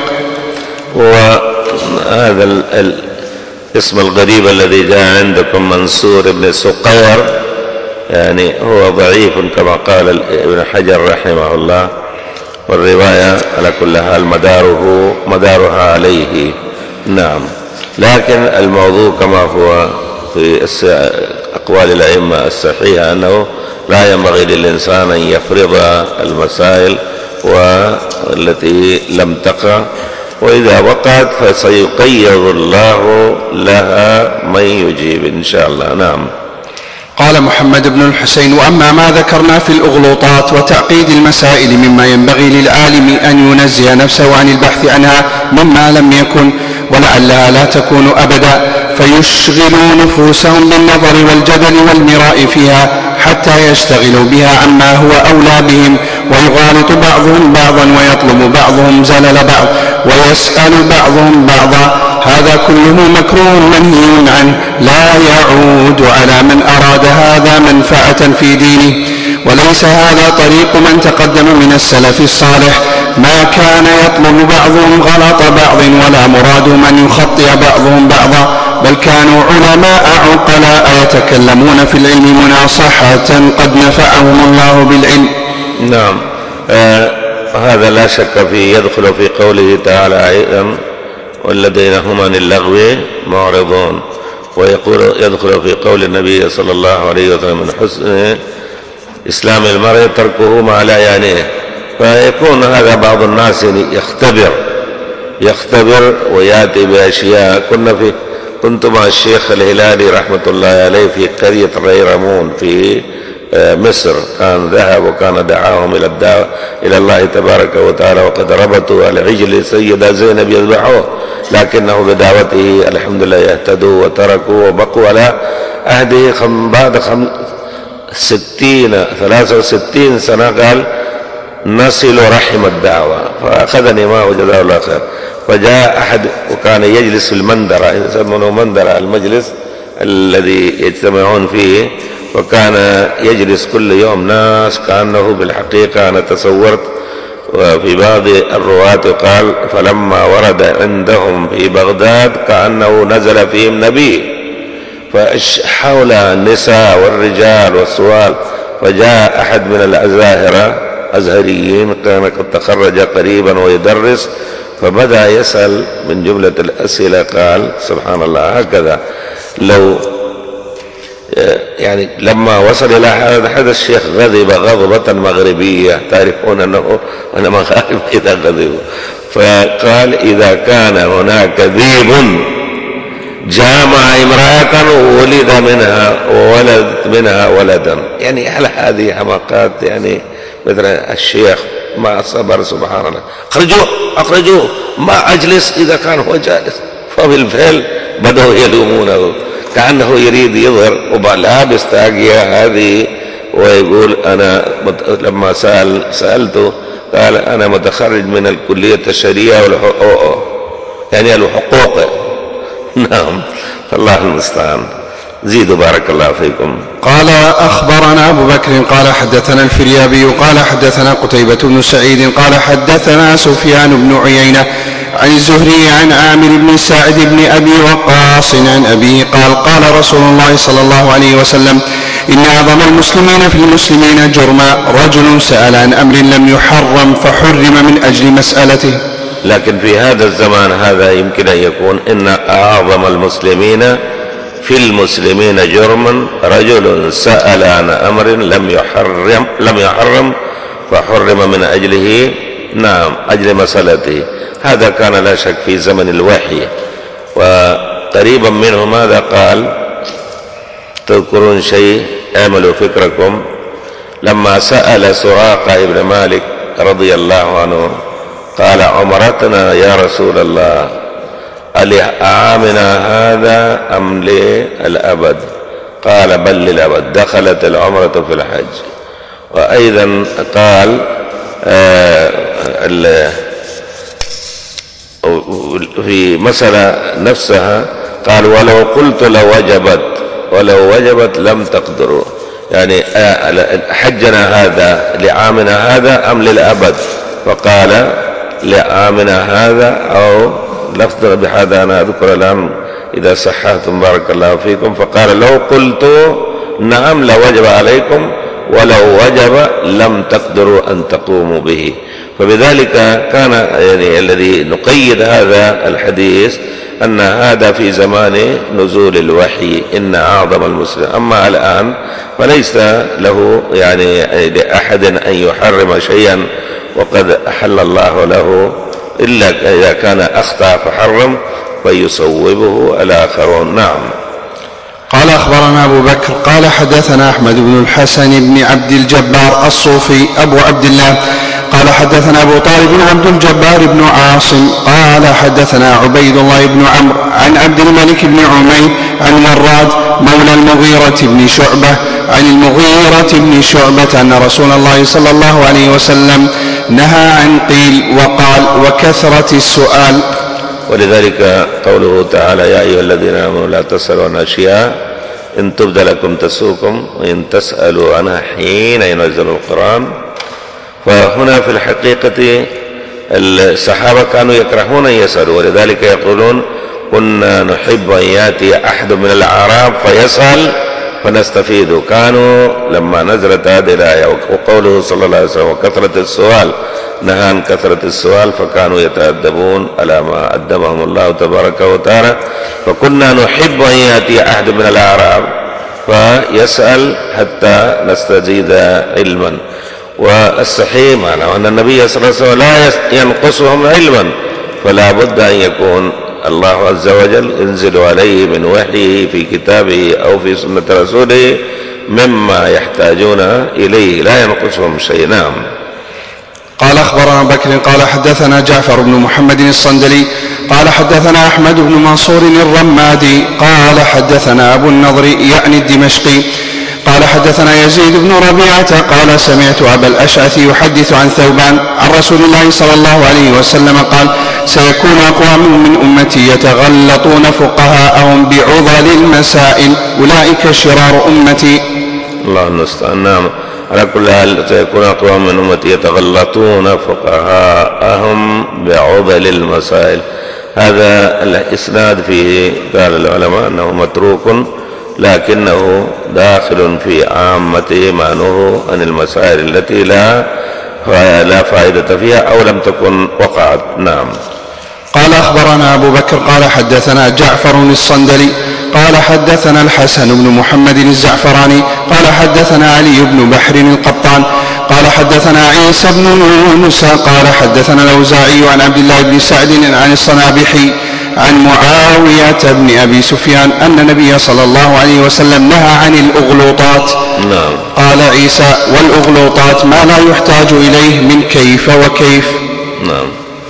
وهذا الاسم الغريب الذي جاء عندكم منصور بن سقير يعني هو ضعيف كما قال ابن حجر رحمه الله، والرواية على كل حال مدارها عليه. نعم، لكن الموضوع كما هو في أقوال الأئمة الصحيحة أنه لا ينبغي للإنسان أن يفرض المسائل والتي لم تقع، وإذا وقعت فسيقيض الله لها من يجيب إن شاء الله. نعم. قال محمد بن الحسين وأما ما ذكرنا في الأغلوطات وتعقيد المسائل مما ينبغي للعالم أن ينزه نفسه عن البحث عنها مما لم يكن ولعلها لا تكون أبدا، فيشغلوا نفوسهم بالنظر والجدل والمراء فيها حتى يشتغلوا بها عما هو أولى بهم، ويغالط بعضهم بعضا، ويطلب بعضهم زلل بعض، ويسأل بعضهم بعضا. هذا كله مكروه منهي عنه، لا يعود على من أراد هذا منفعة في دينه، وليس هذا طريق من تقدم من السلف الصالح. ما كان يطلب بعضهم غلط بعض، ولا مرادهم أن يخطئ بعضهم بعضا، بل كانوا علماء عقلاء يتكلمون في العلم مناصحة قد نفعهم الله بالعلم. نعم، هذا لا شك فيه يدخل في قوله تعالى أيضا: والذين هم عن اللغو معرضون، ويقول يدخل في قول النبي صلى الله عليه وسلم: من حسن إسلام المرء تركه ما لا يعنيه. فيكون هذا بعض الناس يختبر ويأتي بأشياء. كنت مع الشيخ الهلالي رحمة الله عليه في قرية ريرمون في مصر، كان ذهب وكان دعاهم إلى الدعوة إلى الله تبارك وتعالى، وقد ربطوا العجل سيدة زينب يذبحوه، لكنه بدعوته الحمد لله يهتدوا وتركوا وبقوا على عهده. بعد 63 سنة قال: نصل رحم الدعوة، فأخذني معه جزاه الله خير. فجاء أحد وكان يجلس في المندرة، يسمونه مندرة، المجلس الذي يجتمعون فيه، وكان يجلس كل يوم ناس كأنه بالحقيقة أنا تصورت. وفي بعض الرواة قال: فلما ورد عندهم في بغداد كأنه نزل فيهم نبي، فحول النساء والرجال والسؤال. فجاء أحد من الأزاهرة أزهريين كان قد تخرج قريبا ويدرس، فبدأ يسأل من جملة الأسئلة قال: سبحان الله، هكذا لو يعني لما وصل إلى هذا الشيخ غضب غضبة مغربية، تعرفون أنه أنا مغارب إذا غضبوا. فقال: إذا كان هناك ذيب جامع امرأة وولد منها وولدت منها ولدا، يعني على هذه حماقات، يعني مثل الشيخ ما صبر سبحان الله. أخرجوه ما أجلس إذا كان هو جالس. فبالفعل بدأوا يلومونه كأنه يريد يظهر، وبلابس تاقية هذه، ويقول: أنا لما سألته قال: أنا متخرج من الكلية الشرعية والحقوق، يعني الحقوق. نعم، فالله المستعان. زيدوا بارك الله فيكم. قال: أخبرنا أبو بكر قال حدثنا الفريابي قال حدثنا قتيبة بن سعيد قال حدثنا سفيان بن عيينة عن الزهري عن عامر بن سعد بن أبي وقاص عن أبيه قال: قال رسول الله صلى الله عليه وسلم: إن أعظم المسلمين في المسلمين جرما رجل سأل عن أمر لم يحرم فحرم من أجل مسألته. لكن في هذا الزمان هذا يمكن أن يكون إن أعظم المسلمين في المسلمين جرما رجل سأل عن أمر لم يحرم فحرم من أجله، نعم، أجل مسألته. هذا كان لا شك في زمن الوحي. وقريبا منه ماذا قال؟ تذكرون شيء؟ اعملوا فكركم. لما سأل سراقة بن مالك رضي الله عنه قال: عمرتنا يا رسول الله، ألعامنا هذا أم للأبد؟ قال: بل للأبد، دخلت العمرة في الحج. وأيضا قال في مسألة نفسها قال: ولو قلت ولو وجبت لم تقدروا، يعني حجنا هذا لعامنا هذا أم للأبد؟ فقال: لعامنا هذا، أو لفظ بهذا أنا أذكر الآن إذا صححتم بارك الله فيكم. فقال: لو قلت نعم لوجب عليكم، ولو وجب لم تقدروا أن تقوموا به. فبذلك كان يعني الذي نقيد هذا الحديث أن هذا في زمان نزول الوحي، إن أعظم المسلم. أما الآن فليس له يعني لأحد أن يحرم شيئا وقد أحل الله له، إلا إذا كان أخطأ فحرم فيصوبه الآخرون. نعم. قال: أخبرنا أبو بكر قال حدثنا أحمد بن الحسن بن عبد الجبار الصوفي أبو عبد الله قال حدثنا أبو طالب عبد الجبار بن عاصم قال حدثنا عبيد الله بن عمرو عن عبد الملك بن عمير عن مراد مولى المغيرة بن شعبة عن المغيرة بن شعبة أن رسول الله صلى الله عليه وسلم نهى عن قيل وقال وكثرة السؤال. ولذلك قوله تعالى يا أيها الذين آمنوا لا تسألوا عن أشياء إن تبد لكم تسؤكم وإن تسألوا عنها حين ينزل القرآن. فهنا في الحقيقة الصحابة كانوا يكرهون أن يسألوا، ولذلك يقولون كنا نحب أن يأتي أحد من الأعراب فيسأل فنستفيد. كانوا لما نزلت هذه الآية وقوله صلى الله عليه وسلم وكثرة السؤال نهى عن كثرة السؤال، فكانوا يتأدبون على ما أدبهم الله تبارك وتعالى. فكنا نحب أن يأتي أحد من الأعراب فيسأل حتى نستزيد علما. والصحيح معناه أن النبي صلى الله عليه وسلم لا ينقصهم علما، فلا بد أن يكون الله عز وجل ينزل عليه من وحيه في كتابه أو في سنة رسوله مما يحتاجون إليه، لا ينقصهم شيء. نعم. قال أخبرنا بكر قال حدثنا جعفر بن محمد الصندلي قال حدثنا أحمد بن منصور الرمادي قال حدثنا أبو النضر يعني الدمشقي قال حدثنا يزيد بن ربيعة قال سمعت أبا الأشعث يحدث عن ثوبان عن رسول الله صلى الله عليه وسلم قال سيكون أقوام من أمتي يتغلطون فقهاءهم بعضل المسائل أولئك شرار أمتي. الله المستعان. نعم. على كل حال سيكون أقوام من أمتي يتغلطون فقهاءهم بعضل المسائل. هذا الإسناد فيه قال العلماء أنه متروك، لكنه داخل في عامة ما نهوا عن المسائل التي لا فائدة فيها أو لم تكن وقعت. نعم. قال أخبرنا أبو بكر قال حدثنا جعفر الصندلي قال حدثنا الحسن بن محمد الزعفراني قال حدثنا علي بن بحر القطان قال حدثنا عيسى بن يونس قال حدثنا الأوزاعي عن عبد الله بن سعد عن الصنابحي عن معاوية بن أبي سفيان أن النبي صلى الله عليه وسلم نهى عن الأغلوطات. نعم. قال عيسى والأغلوطات ما لا يحتاج إليه من كيف وكيف. نعم.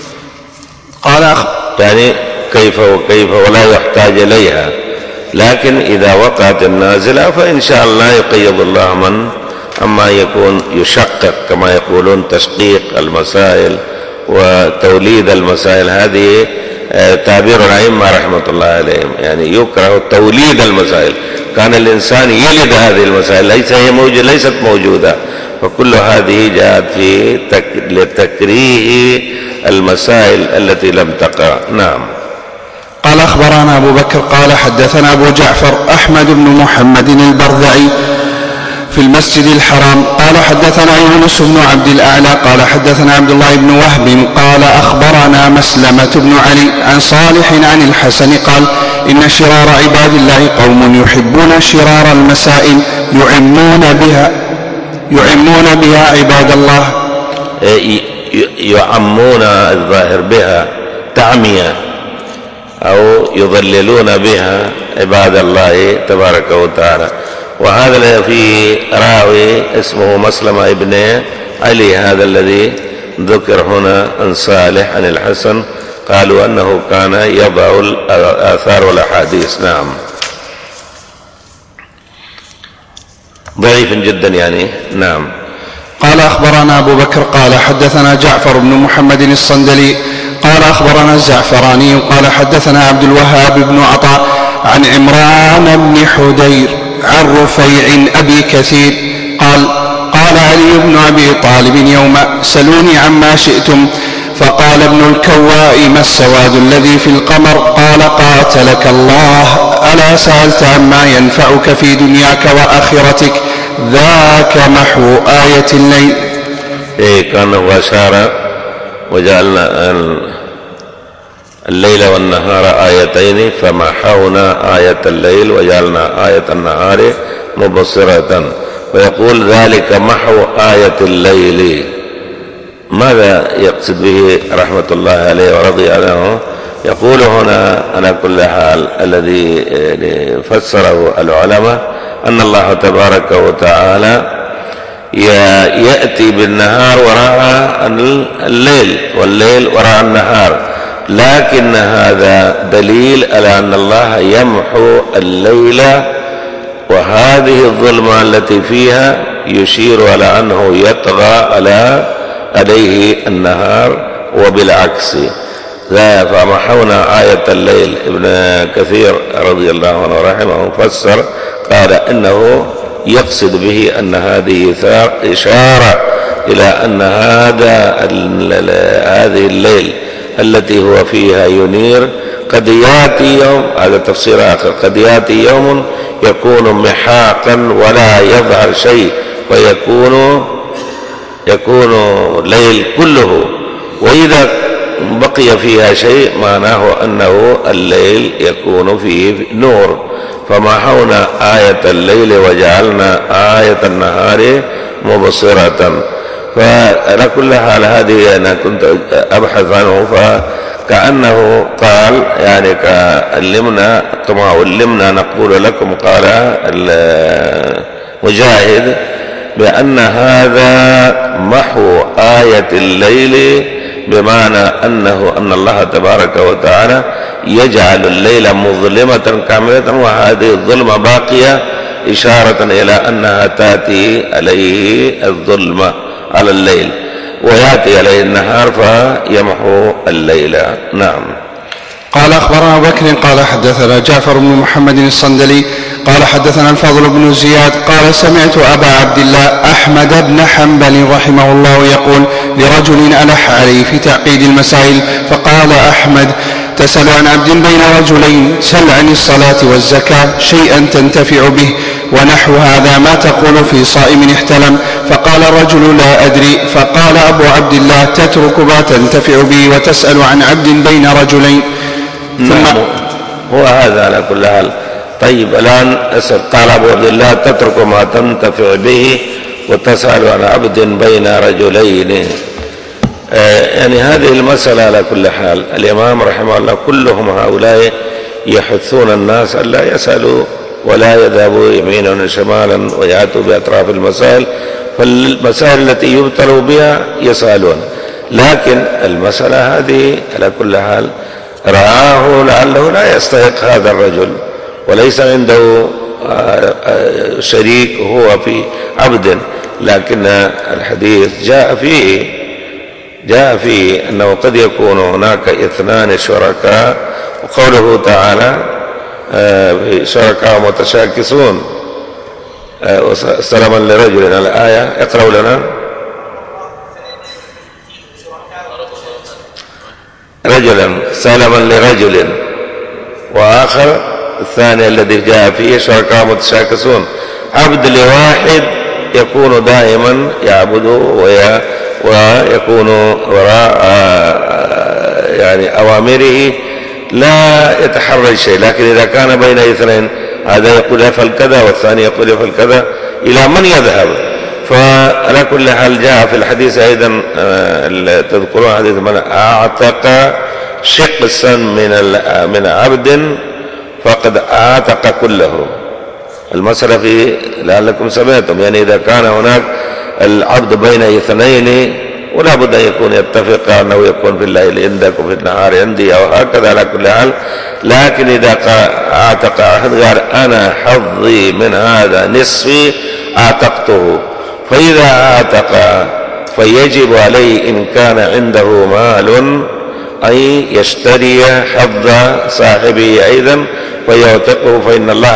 قال يعني كيف وكيف ولا يحتاج إليها، لكن إذا وقعت النازلة فإن شاء الله يقيض الله من أما يكون يشقق كما يقولون تشقيق المسائل وتوليد المسائل. هذه تعبير الأئمة رحمة الله عليهم، يعني يكره توليد المسائل. كان الإنسان يلد هذه المسائل ليست موجودة، فكل هذه جاءت في لتكريه المسائل التي لم تقع. نعم. قال أخبرنا أبو بكر قال حدثنا أبو جعفر أحمد بن محمد البرذعي في المسجد الحرام قال حدثنا يونس بن عبد الأعلى قال حدثنا عبد الله بن وهب قال أخبرنا مسلمة بن علي عن صالح عن الحسن قال إن شرار عباد الله قوم يحبون شرار المسائل يعمون بها عباد الله. يعمون الظاهر بها تعمية أو يضللون بها عباد الله تبارك وتعالى. وهذا في راوي اسمه مسلمة ابن علي، هذا الذي ذكر هنا عن صالح عن الحسن، قالوا أنه كان يضع الآثار والأحاديث. نعم. ضعيف جدا يعني. نعم. قال أخبرنا أبو بكر قال حدثنا جعفر بن محمد الصندلي قال أخبرنا الزعفراني قال حدثنا عبد الوهاب بن عطاء عن عمران بن حدير عن رفيع أبي كثير قال قال علي بن أبي طالب يوما سلوني عما شئتم، فقال ابن الكواء ما السواد الذي في القمر؟ قال قاتلك الله، ألا سألت عما ينفعك في دنياك وآخرتك؟ ذاك محو آية الليل. كان وأشار وجعلنا الليل والنهار آيتين فمحونا آية الليل وجعلنا آية النهار مبصرة. ويقول ذلك محو آية الليل. ماذا يقصد به رحمة الله عليه ورضي عنه؟ يقول هنا على كل حال الذي فسره العلماء أن الله تبارك وتعالى يأتي بالنهار وراء الليل والليل وراء النهار، لكن هذا دليل على أن الله يمحو الليل، وهذه الظلمة التي فيها يشير على أنه يطغى عليه النهار، وبالعكس فمحونا آية الليل. ابن كثير رضي الله عنه رحمه فسر قال إنه يقصد به أن هذه إشارة إلى أن هذه الليل التي هو فيها ينير قد يأتي يوم، هذا تفسير آخر، قد يأتي يوم يكون محاقا ولا يظهر شيء، ويكون ليل كله، وإذا بقي فيها شيء معناه أنه الليل يكون فيه نور. فمحونا آية الليل وجعلنا آية النهار مبصرة. فعلى كل حال هذه أنا كنت أبحث عنه، فكأنه قال يعني علمنا كما علمنا نقول لكم، قال مجاهد بأن هذا محو آية الليل، بمعنى أن الله تبارك وتعالى يجعل الليل مظلمة كاملة، وهذه الظلمة باقية، إشارة إلى أنها تأتي عليه الظلمة على الليل ويأتي عليه النهار فيمحو الليل. نعم. قال أخبرنا أبو بكر قال حدثنا جعفر بن محمد الصندلي قال حدثنا الفضل بن زياد قال سمعت أبا عبد الله أحمد بن حنبل رحمه الله يقول لرجل ألح عليه في تعقيد المسائل، فقال أحمد: تسأل عن عبد بين رجلين، سل عن الصلاة والزكاة شيئا تنتفع به، ونحو هذا ما تقول في صائم احتلم؟ فقال الرجل: لا أدري. فقال أبو عبد الله: تترك ما تنتفع به وتسأل عن عبد بين رجلين. ثم هو هذا على كل حال. طيب الآن قال أبو عبد الله: تترك ما تنتفع به وتسأل عن عبد بين رجلين. يعني هذه المسألة على كل حال الإمام رحمه الله كلهم هؤلاء يحثون الناس ألا يسألوا ولا يذهبوا يمينا وشمالا ويأتوا بأطراف المسائل، فالمسائل التي يبتلوا بها يسألون. لكن المسألة هذه على كل حال رآه لعله لا يستحق هذا الرجل وليس عنده شريك هو في عبد، لكن الحديث جاء فيه أنه قد يكون هناك اثنان شركاء، وقوله تعالى شركاء متشاكسون سلما لرجل. الآية اقرأوا لنا. رجلا سلما لرجل، وآخر الثاني الذي جاء فيه شركاء متشاكسون. عبد لواحد يكون دائما يعبده ويكون وراء يعني أوامره لا يتحرج شيء، لكن إذا كان بين اثنين هذا يقول افعل كذا والثاني يقول افعل كذا، إلى من يذهب؟ فعلى كل حال جاء في الحديث أيضا تذكرون حديث من أعتق شقصا من عبد فقد أعتق كله. المسألة في لعلكم سمعتم، يعني إذا كان هناك العبد بين اثنين ولا بد أن يكون يتفق أنه يكون في الليل عندك وفي النهار عندي أو هكذا على كل حال. لكن إذا أعتق أحد قال أنا حظي من هذا نصفي أعتقته، فإذا أعتق فيجب عليه إن كان عنده مال أن يشتري حظ صاحبه أيضا فيعتقه، فإن الله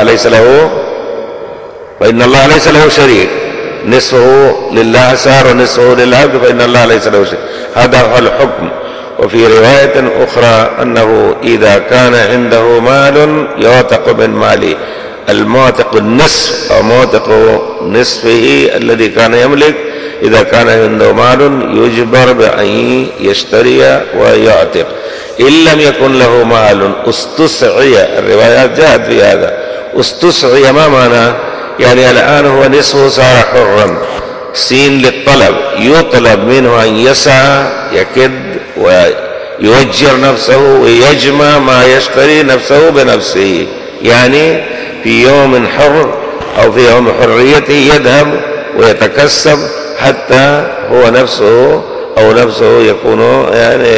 ليس له شريك، نصفه لله صار ونصفه للعبد، فإن الله ليس له شريك. هذا هو الحكم. وفي رواية أخرى أنه إذا كان عنده مال يعتق من ماله، المعتق النصف أو معتق نصفه الذي كان يملك، إذا كان عنده مال يجبر بأن يشتري ويعتق. إن لم يكن له مال استصعي، الروايات جاءت في هذا، استصعي ما معناه؟ يعني الآن هو نصفه صار حرا، سين للطلب، يطلب منه أن يسعى يكد ويوجر نفسه ويجمع ما يشتري نفسه بنفسه، يعني في يوم حر أو في يوم حريته يذهب ويتكسب حتى هو نفسه أو نفسه يكون يعني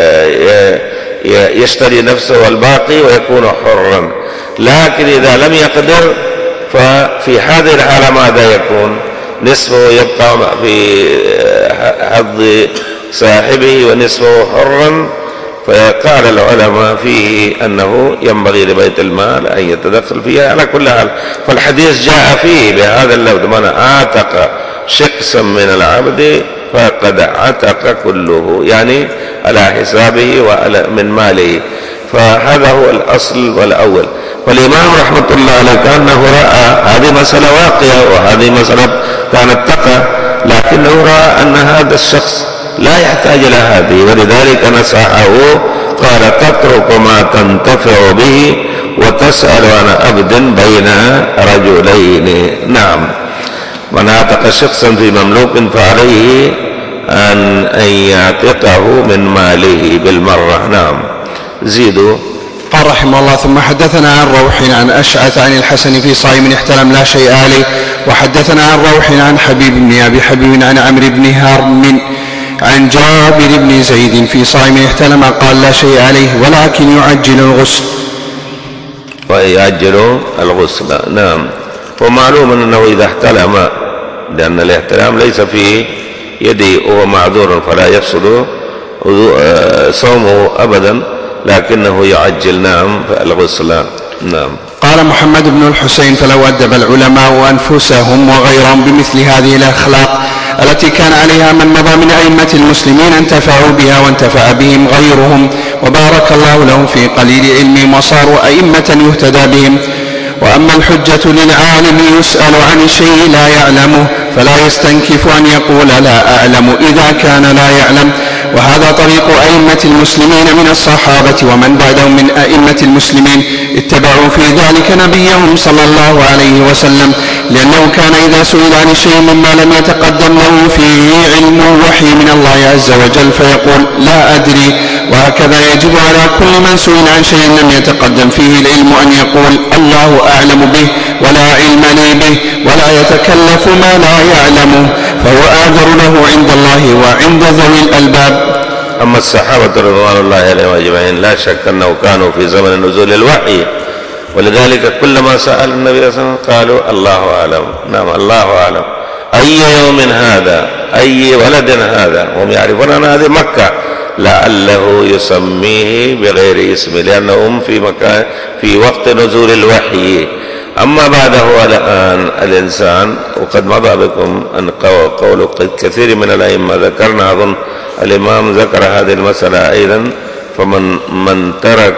يشتري نفسه والباقي ويكون حرا. لكن إذا لم يقدر ففي هذه الحالة ماذا يكون؟ نصفه يبقى في حظ صاحبه ونصفه حرا. فقال العلماء فيه أنه ينبغي لبيت المال أن يتدخل فيها على كل حال. فالحديث جاء فيه بهذا اللفظ: من عاتق شخصا من العبد فقد عتق كله، يعني على حسابه ومن ماله. فهذا هو الأصل والأول. فالإمام رحمة الله عليه كأنه رأى هذه مسألة واقعة وهذه مسألة كانت تقع، لكنه رأى أن هذا الشخص لا يحتاج إلى هذه، ولذلك نصحه قال: تترك ما تنتفع به وتسأل عن عبد بين رجلين. نعم، من اعتق شخصا في مملوك فعليه أن يعتقه من ماله بالمرة. نعم، زيدوا. قال رحمه الله: ثم حدثنا عن روح عن أشعث عن الحسن في صائم احتلم لا شيء عليه. وحدثنا عن روح عن حبيب بن أبي حبيب عن عمرو بن هرم عن جابر بن زيد في صائم احتلم قال: لا شيء عليه ولكن يعجل الغسل. ويعجل الغسل. نعم. ومعلوم أنه إذا احتلم، لأن الاحتلام ليس في يده وهو معذور فلا يفسد صومه أبدا، لكنه يعجل نعم الغسل. نعم. قال محمد بن الحسين: فلو أدب العلماء أنفسهم وغيرهم بمثل هذه الأخلاق التي كان عليها من مضى من أئمة المسلمين انتفعوا بها وانتفع بهم غيرهم، وبارك الله لهم في قليل علمهم وصاروا أئمة يهتدى بهم. وأما الحجة للعالم يسأل عن شيء لا يعلمه فلا يستنكف أن يقول لا أعلم إذا كان لا يعلم. وهذا طريق أئمة المسلمين من الصحابة ومن بعدهم من أئمة المسلمين، اتبعوا في ذلك نبيهم صلى الله عليه وسلم، لأنه كان إذا سئل عن شيء مما لم يتقدم له فيه علم وحي من الله عز وجل فيقول لا أدري. وهكذا يجب على كل من سئل عن شيء لم يتقدم فيه العلم أن يقول الله أعلم به ولا علم لي به، ولا يتكلف ما لا يعلمه، فهو أعذر له عند الله وعند ذوي الألباب. أما الصحابة رضوان الله عليهم أجمعين لا شك أنه كانوا في زمن نزول الوحي، ولذلك كلما سأل النبي صلى الله عليه وسلم قالوا الله أعلم. نعم، الله أعلم. أي يوم هذا، أي ولد هذا، هم يعرفون أن هذه مكة، لعله يسميه بغير اسمه لأنهم في مكان في وقت نزول الوحي. أما بعده الآن الإنسان، وقد مضى بكم أن قول كثير من الأئمة ذكرنا، أظن الإمام ذكر هذه المسألة أيضا، فمن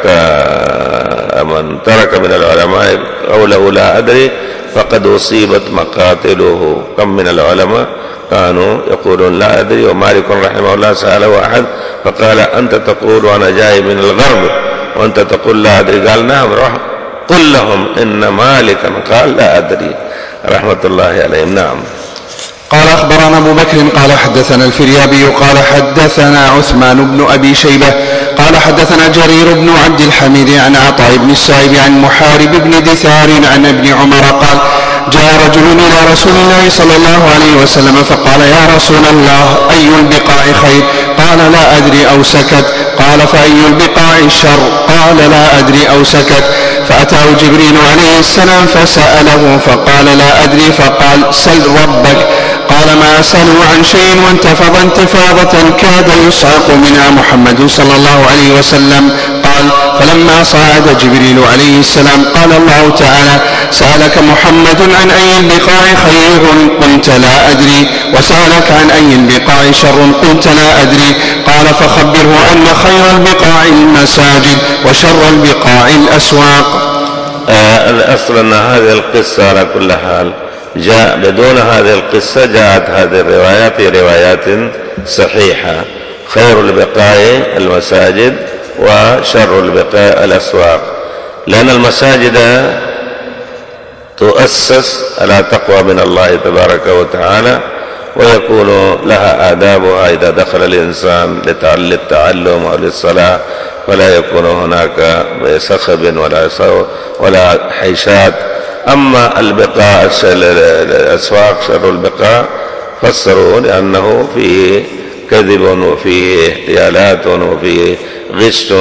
ترك من العلماء قوله لا أدري فقد أصيبت مقاتله. كم من العلماء كانوا يقولون لا أدري، ومالك رحمه الله سأله أحد فقال أنت تقول وأنا جاي من الغرب وأنت تقول لا أدري، قال نعم، روح قل لهم إن مالكا قال لا أدري رحمة الله عليهم. نعم. قال أخبرنا أبو بكر قال حدثنا الفريابي قال حدثنا عثمان بن أبي شيبة قال حدثنا جرير بن عبد الحميد عن عطاء بن السائب عن محارب بن دثار عن ابن عمر قال جاء رجل إلى رسول الله صلى الله عليه وسلم فقال يا رسول الله أي البقاع خير؟ قال لا أدري أو سكت. قال فأي البقاع شر؟ قال لا أدري أو سكت. فأتاه جبريل عليه السلام فسأله فقال لا أدري، فقال سل ربك. قال ما أسأله عن شيء وانتفض انتفاضة كاد يصعق منها محمد صلى الله عليه وسلم. قال فلما صعد جبريل عليه السلام قال الله تعالى سألك محمد عن أي البقاع خير؟ قلت لا أدري. وسألك عن أي البقاع شر؟ قلت لا أدري. قال فخبره أن خير البقاع المساجد وشر البقاع الأسواق. الأصل أن هذه القصة على كل حال جاء بدون هذه القصة جاءت هذه الروايات في روايات صحيحة: خير البقاع المساجد وشر البقاع الأسواق، لأن المساجد تؤسس على تقوى من الله تبارك وتعالى، ويكون لها آدابها إذا دخل الإنسان للتعلم أو للصلاة، ولا يكون هناك صخب ولا حيشات أما البقاء الأسواق شر البقاء فسروا لأنه فيه كذب وفيه احتيالات وفيه غش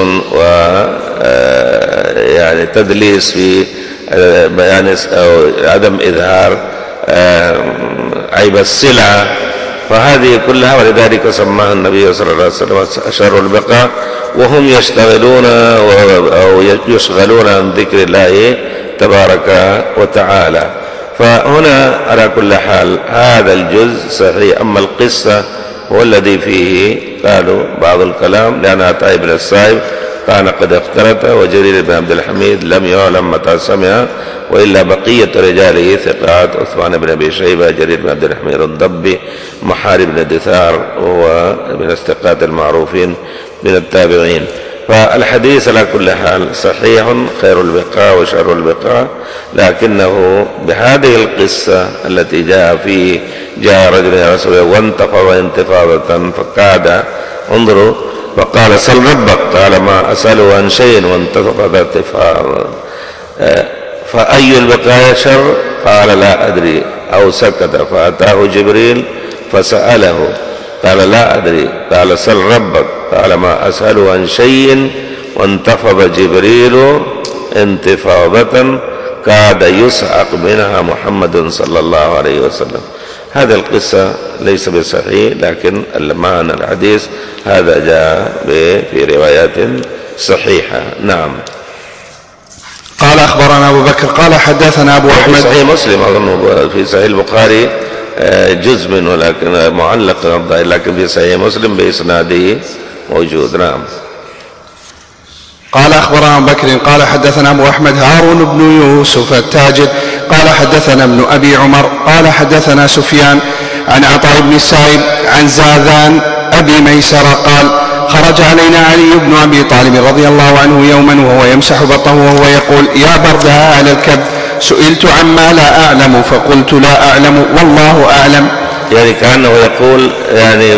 يعني تدليس في بيان أو عدم إظهار عيب السلعة، فهذه كلها ولذلك سماها النبي صلى الله عليه وسلم شر البقاء، وهم يشتغلون أو يشغلون عن ذكر الله تبارك وتعالى. فهنا على كل حال هذا الجزء صحيح. أما القصة هو الذي فيه قالوا بعض الكلام، لأن عطاء بن السائب كان قد اختلط، وجرير بن عبد الحميد لم يعلم متى سمع، وإلا بقية رجاله ثقات: عثمان بن أبي شيبة، جرير بن عبد الحميد الضبي، محارب بن دثار، وهو من الثقات المعروفين من التابعين. فالحديث على كل حال صحيح، خير البقاء وشر البقاء، لكنه بهذه القصة التي جاء فيه جاء رجل يا رسول الله وانتفض انتفاضة فقعد انظروا فقال: سل ربك. قال: ما أسأله عن شيء وانتفض انتفاضة. فأي البقايا شر؟ قال: لا أدري. أو سكت، فأتاه جبريل فسأله قال: لا أدري. قال: سل ربك. قال: ما أسأله عن شيء وانتفض جبريل انتفاضة كاد يصعق منها محمد صلى الله عليه وسلم. هذه القصة ليس بصحيح، لكن معنى الحديث هذا جاء في روايات صحيحة. نعم. قال: أخبرنا أبو بكر قال حدثنا أبو أحمد. في صحيح مسلم أظن، في صحيح البخاري جزء منه لكن معلق، لكن في صحيح مسلم بإسناده موجود. نعم. قال: أخبرنا أبو بكر قال حدثنا أبو أحمد هارون بن يوسف التاجر قال حدثنا ابن أبي عمر قال حدثنا سفيان عن عطاء بن السائب عن زاذان أبي ميسرة قال: خرج علينا علي بن أبي طالب رضي الله عنه يوما وهو يمسح بطنه وهو يقول: يا بردها على الكبد، سئلت عما لا أعلم فقلت: لا أعلم والله أعلم. يعني كأنه يقول يعني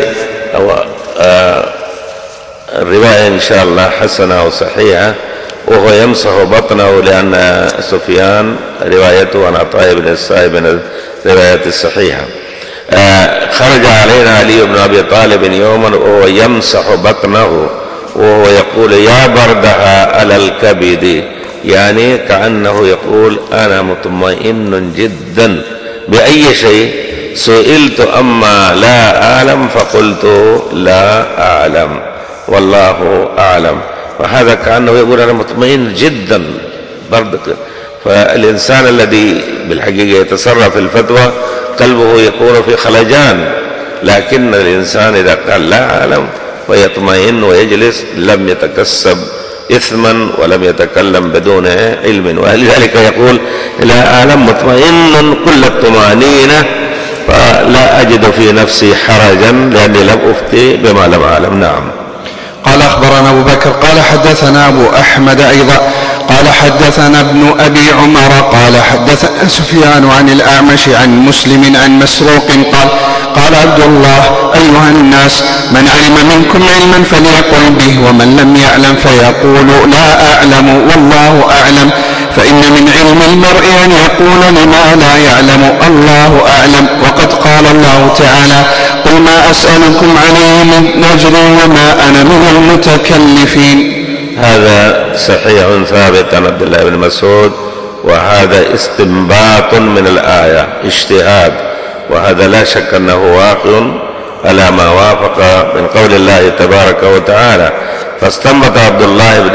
الرواية إن شاء الله حسنة وصحيحة، وهو يمسح بطنه، لأن سفيان روايته عن عطاء بن السائب من الروايات الصحيحة. خرج علينا علي بن أبي طالب يوما وهو يمسح بطنه وهو يقول: يا بردها على الكبد، يعني كأنه يقول: أنا مطمئن جدا بأي شيء، سئلت أما لا أعلم فقلت لا أعلم والله أعلم. وهذا كأنه يقول: أنا مطمئن جدا برضك. فالإنسان الذي بالحقيقة يتصرف في الفتوى قلبه يكون في خلجان، لكن الإنسان إذا قال لا أعلم ويطمئن ويجلس لم يتكسب إثما ولم يتكلم بدون علم. ولذلك يقول: لا أعلم مطمئن كل الطمأنينة، فلا أجد في نفسي حرجا لأني لم أفتي بما لم أعلم. نعم. قال: أخبرنا أبو بكر قال حدثنا أبو أحمد أيضا قال حدثنا ابن أبي عمر قال حدثنا سفيان عن الأعمش عن مسلم عن مسروق قال: قال عبد الله: أيها الناس، من علم منكم علما فليقل به، ومن لم يعلم فيقول لا أعلم والله أعلم، فإن من علم المرء أن يقول لما لا يعلم الله أعلم. وقد قال الله تعالى: قل ما أسألكم عليه من أجر وما أنا من المتكلفين. هذا صحيح ثابت عن عبد الله بن مسعود، وهذا استنباط من الآية، اجتهاد، وهذا لا شك أنه واقع على ما وافق من قول الله تبارك وتعالى. فاستنبط عبد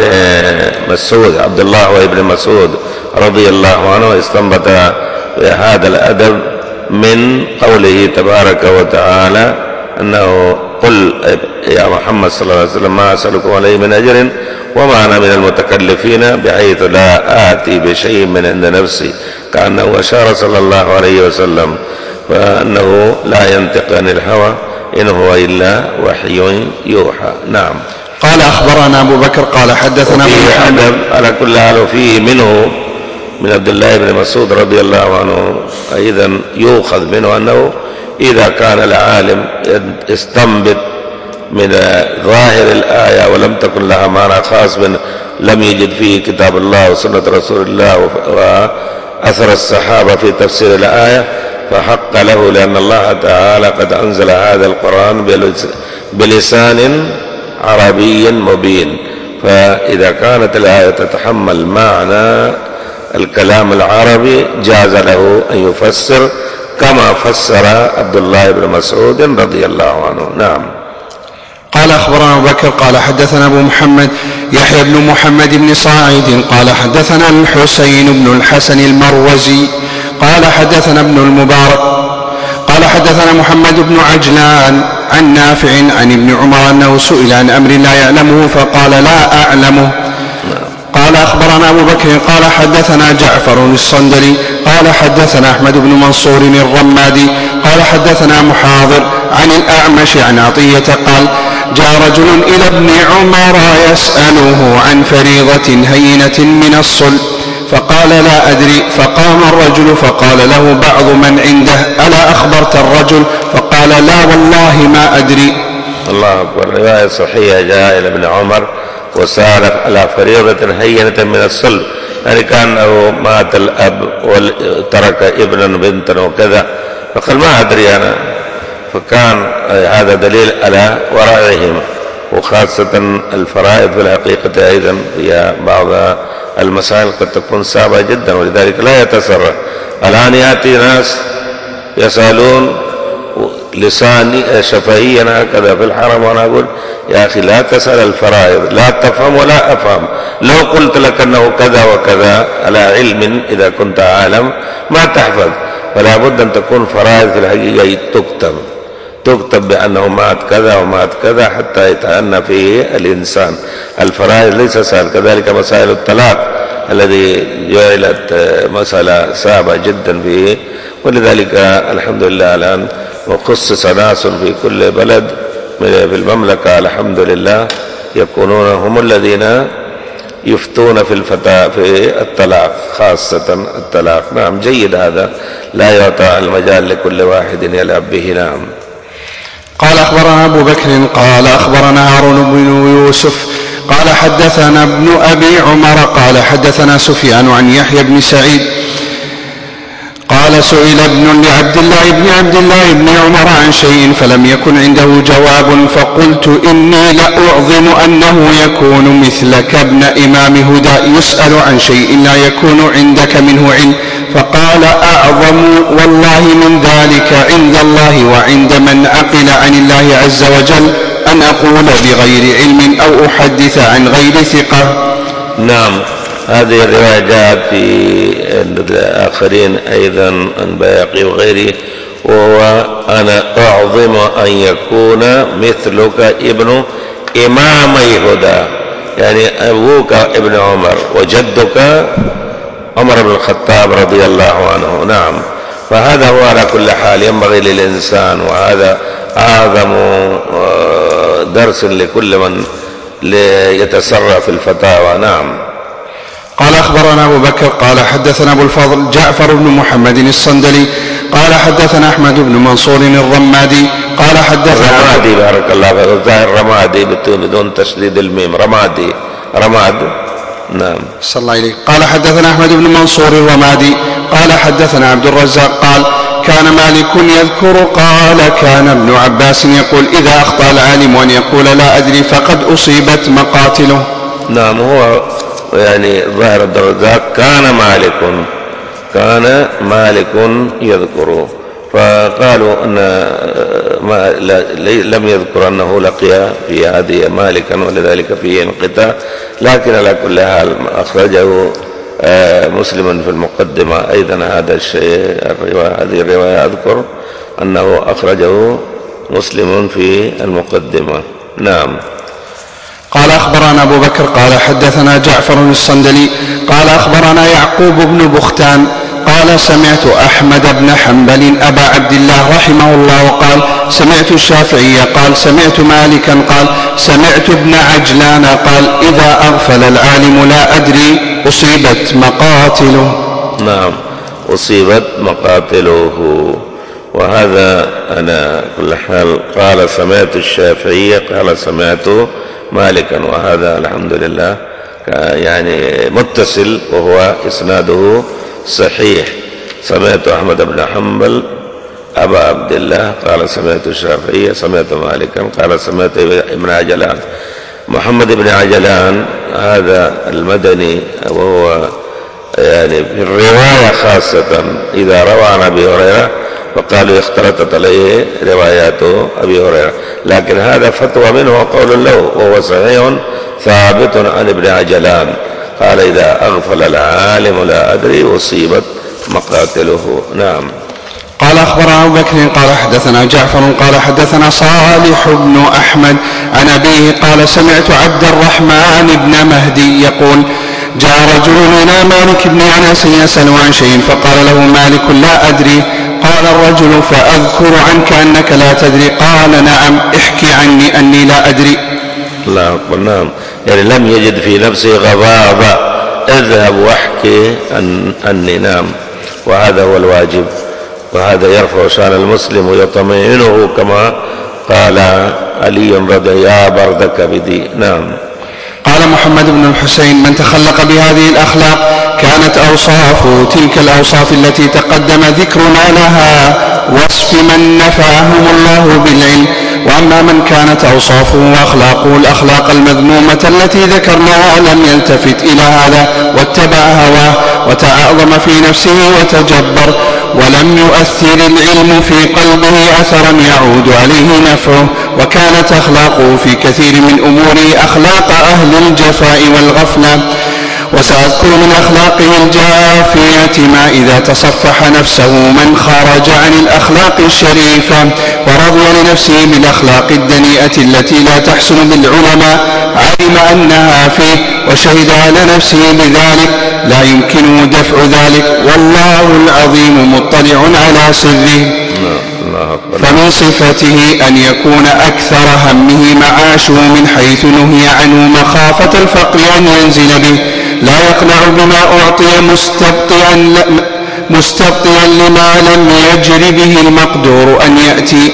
الله وابن مسعود رضي الله عنه استنبط هذا الأدب من قوله تبارك وتعالى أنه: قل يا محمد صلى الله عليه وسلم ما أسألكم عليه من أجر وما أنا من المتكلفين، بحيث لا آتي بشيء من عند نفسي، كأنه أشار صلى الله عليه وسلم فأنه لا ينطق عن الهوى إن هو إلا وحي يوحى. نعم. قال: أخبرنا أبو بكر قال حدثنا فيه أدب على كل حال، وفيه منه من عبد الله بن مسعود رضي الله عنه أيضا يؤخذ منه أنه إذا كان العالم يستنبط من ظاهر الآية ولم تكن لها معنى خاص، من لم يجد فيه كتاب الله وسنة رسول الله أثر الصحابة في تفسير الآية فحق له، لأن الله تعالى قد أنزل هذا القرآن بلسان عربي مبين، فإذا كانت الآية تتحمل معنى الكلام العربي جاز له أن يفسر كما فسر عبد الله بن مسعود رضي الله عنه. نعم. قال أخبرنا أبو بكر قال حدثنا أبو محمد يحيى بن محمد بن صاعد قال حدثنا الحسين بن الحسن المروزي قال حدثنا ابن المبارك قال حدثنا محمد بن عجلان عن نافع عن ابن عمر أنه سئل عن أمر لا يعلمه فقال لا أعلمه. قال أخبرنا أبو بكر قال حدثنا جعفر الصندلي قال حدثنا أحمد بن منصور الرمادي قال حدثنا محاضر عن الأعمش عن عطية قال جاء رجل إلى ابن عمر يسأله عن فريضة هينة من الصلب فقال لا أدري، فقام الرجل فقال له بعض من عنده ألا أخبرت الرجل؟ فقال لا والله ما أدري. الله أكبر. رواية صحيحة جاء إلى ابن عمر وسأل على فريضة هينة من الصلب، يعني كأنه مات الأب وترك ابنا بنتا وكذا، فقال ما أدري أنا، فكان هذا دليل على ورعهم، وخاصة الفرائض في الحقيقة أيضا هي بعض المسائل قد تكون صعبة جدا، ولذلك لا يتسرع. الآن يأتي ناس يسألون لساني شفهيا هكذا في الحرم، وأنا أقول يا أخي لا تسأل الفرائض، لا تفهم ولا أفهم. لو قلت لك أنه كذا وكذا على علم إذا كنت عالم ما تحفظ، فلا بد أن تكون فرائض في الحقيقة تكتب بأنه مات كذا ومات كذا حتى يتأنى فيه الإنسان. الفرائض ليس سهل. كذلك مسائل الطلاق الذي جعلت مسألة صعبة جدا فيه، ولذلك الحمد لله الآن وخصص ناس في كل بلد في المملكة الحمد لله يكونون هم الذين يفتون في الطلاق، خاصة الطلاق. نعم جيد، هذا لا يعطى المجال لكل واحد يلعب به. نعم. قال أخبرنا أبو بكر قال أخبرنا هارون بن يوسف قال حدثنا ابن أبي عمر قال حدثنا سفيان عن يحيى بن سعيد قال سئل ابن لعبد الله بن عمر عن شيء فلم يكن عنده جواب، فقلت إني لأعظم أنه يكون مثلك ابن إمام هدى يسأل عن شيء لا يكون عندك منه علم، فقال أعظم والله من ذلك عند الله وعند من عقل عن الله عز وجل أن أقول بغير علم أو أحدث عن غير ثقة. نعم. هذه الرواية جاءت في الآخرين أيضا عن بياقي وغيره، وهو أنا أعظم أن يكون مثلك ابن إمامي هدى، يعني أبوك ابن عمر وجدك عمر بن الخطاب رضي الله عنه. نعم. فهذا هو على كل حال ينبغي للإنسان، وهذا أعظم درس لكل من يتسرع في الفتاوى. نعم. قال أخبرنا أبو بكر قال حدثنا أبو الفضل جعفر بن محمد الصندلي قال حدثنا أحمد بن منصور الرمادي قال حدثنا رمادي، بارك الله فيك، الظاهر رمادي بدون تشديد الميم، رماد. نعم. صلى الله عليه. قال حدثنا أحمد بن منصور الرمادي قال حدثنا عبد الرزاق قال كان مالك يذكر قال كان ابن عباس يقول إذا أخطأ العالم أن يقول لا أدري فقد أصيبت مقاتله. نعم. هو يعني ظاهر عبد الرزاق كان مالك يذكر، فقالوا أن لم يذكر أنه لقي في هذه مالكا ولذلك فيه انقطاع، لكن على كل حال أخرجه مسلم في المقدمة أيضا هذا الشيء. هذه الرواية أذكر أنه أخرجه مسلم في المقدمة. نعم. قال أخبرنا أبو بكر قال حدثنا جعفر الصندلي قال أخبرنا يعقوب بن بختان قال سمعت أحمد بن حنبل أبا عبد الله رحمه الله قال سمعت الشافعي قال سمعت مالكا قال سمعت ابن عجلان قال إذا أغفل العالم لا أدري أصيبت مقاتله. نعم. أصيبت مقاتله. وهذا أنا كل حال قال سمعت الشافعي قال سمعت مالكا، وهذا الحمد لله يعني متصل وهو إسناده صحيح. سمعت أحمد بن حنبل أبا عبد الله قال سمعت الشافعية سمعت مالكا قال سمعت ابن عجلان. محمد بن عجلان هذا المدني، وهو يعني في الرواية خاصة إذا روى عن أبي هريرة فقالوا اختلطت عليه روايات أبي هريرة، لكن هذا فتوى منه وقول له، وهو صحيح ثابت عن ابن عجلان قال إذا أغفل العالم لا أدري أصيبت مقاتله. نعم. قال أخبرنا أبو بكر قال حدثنا جعفر قال حدثنا صالح بن أحمد عن أبيه قال سمعت عبد الرحمن بن مهدي يقول جاء رجل إلى مالك بن أنس يسأل عن شيء فقال له مالك لا أدري. قال الرجل فأذكر عنك أنك لا تدري. قال نعم احكي عني أني لا أدري. الله أكبر. نعم، يعني لم يجد في نفسه غضاضة، اذهب واحكي أني. نعم، وهذا هو الواجب، وهذا يرفع شأن المسلم ويطمئنه كما قال علي رضي يا بردك بدي. نعم. قال محمد بن الحسين من تخلق بهذه الأخلاق كانت أوصافه تلك الأوصاف التي تقدم ذكرنا لها وصف من نفعهم الله بالعلم. وأما من كانت أوصافه وأخلاقه الأخلاق المذمومة التي ذكرناها لم يلتفت إلى هذا واتبع هواه وتعاظم في نفسه وتجبر ولم يؤثر العلم في قلبه أثرا يعود عليه نفعه، وكانت أخلاقه في كثير من أموره أخلاق أهل الجفاء والغفلة. وسأذكر من أخلاقه الجافية ما إذا تصفح نفسه من خرج عن الأخلاق الشريفة ورضي لنفسه بالأخلاق الدنيئة التي لا تحسن بالعلماء علم أنها فيه وشهد على نفسه بذلك لا يمكنه دفع ذلك والله العظيم مطلع على سره. فمن صفته أن يكون أكثر همه معاشه من حيث نهي عنه مخافة الفقر أن ينزل به، لا يقنع بما أعطي مستبطئا لما لم يجر به المقدور أن يأتي.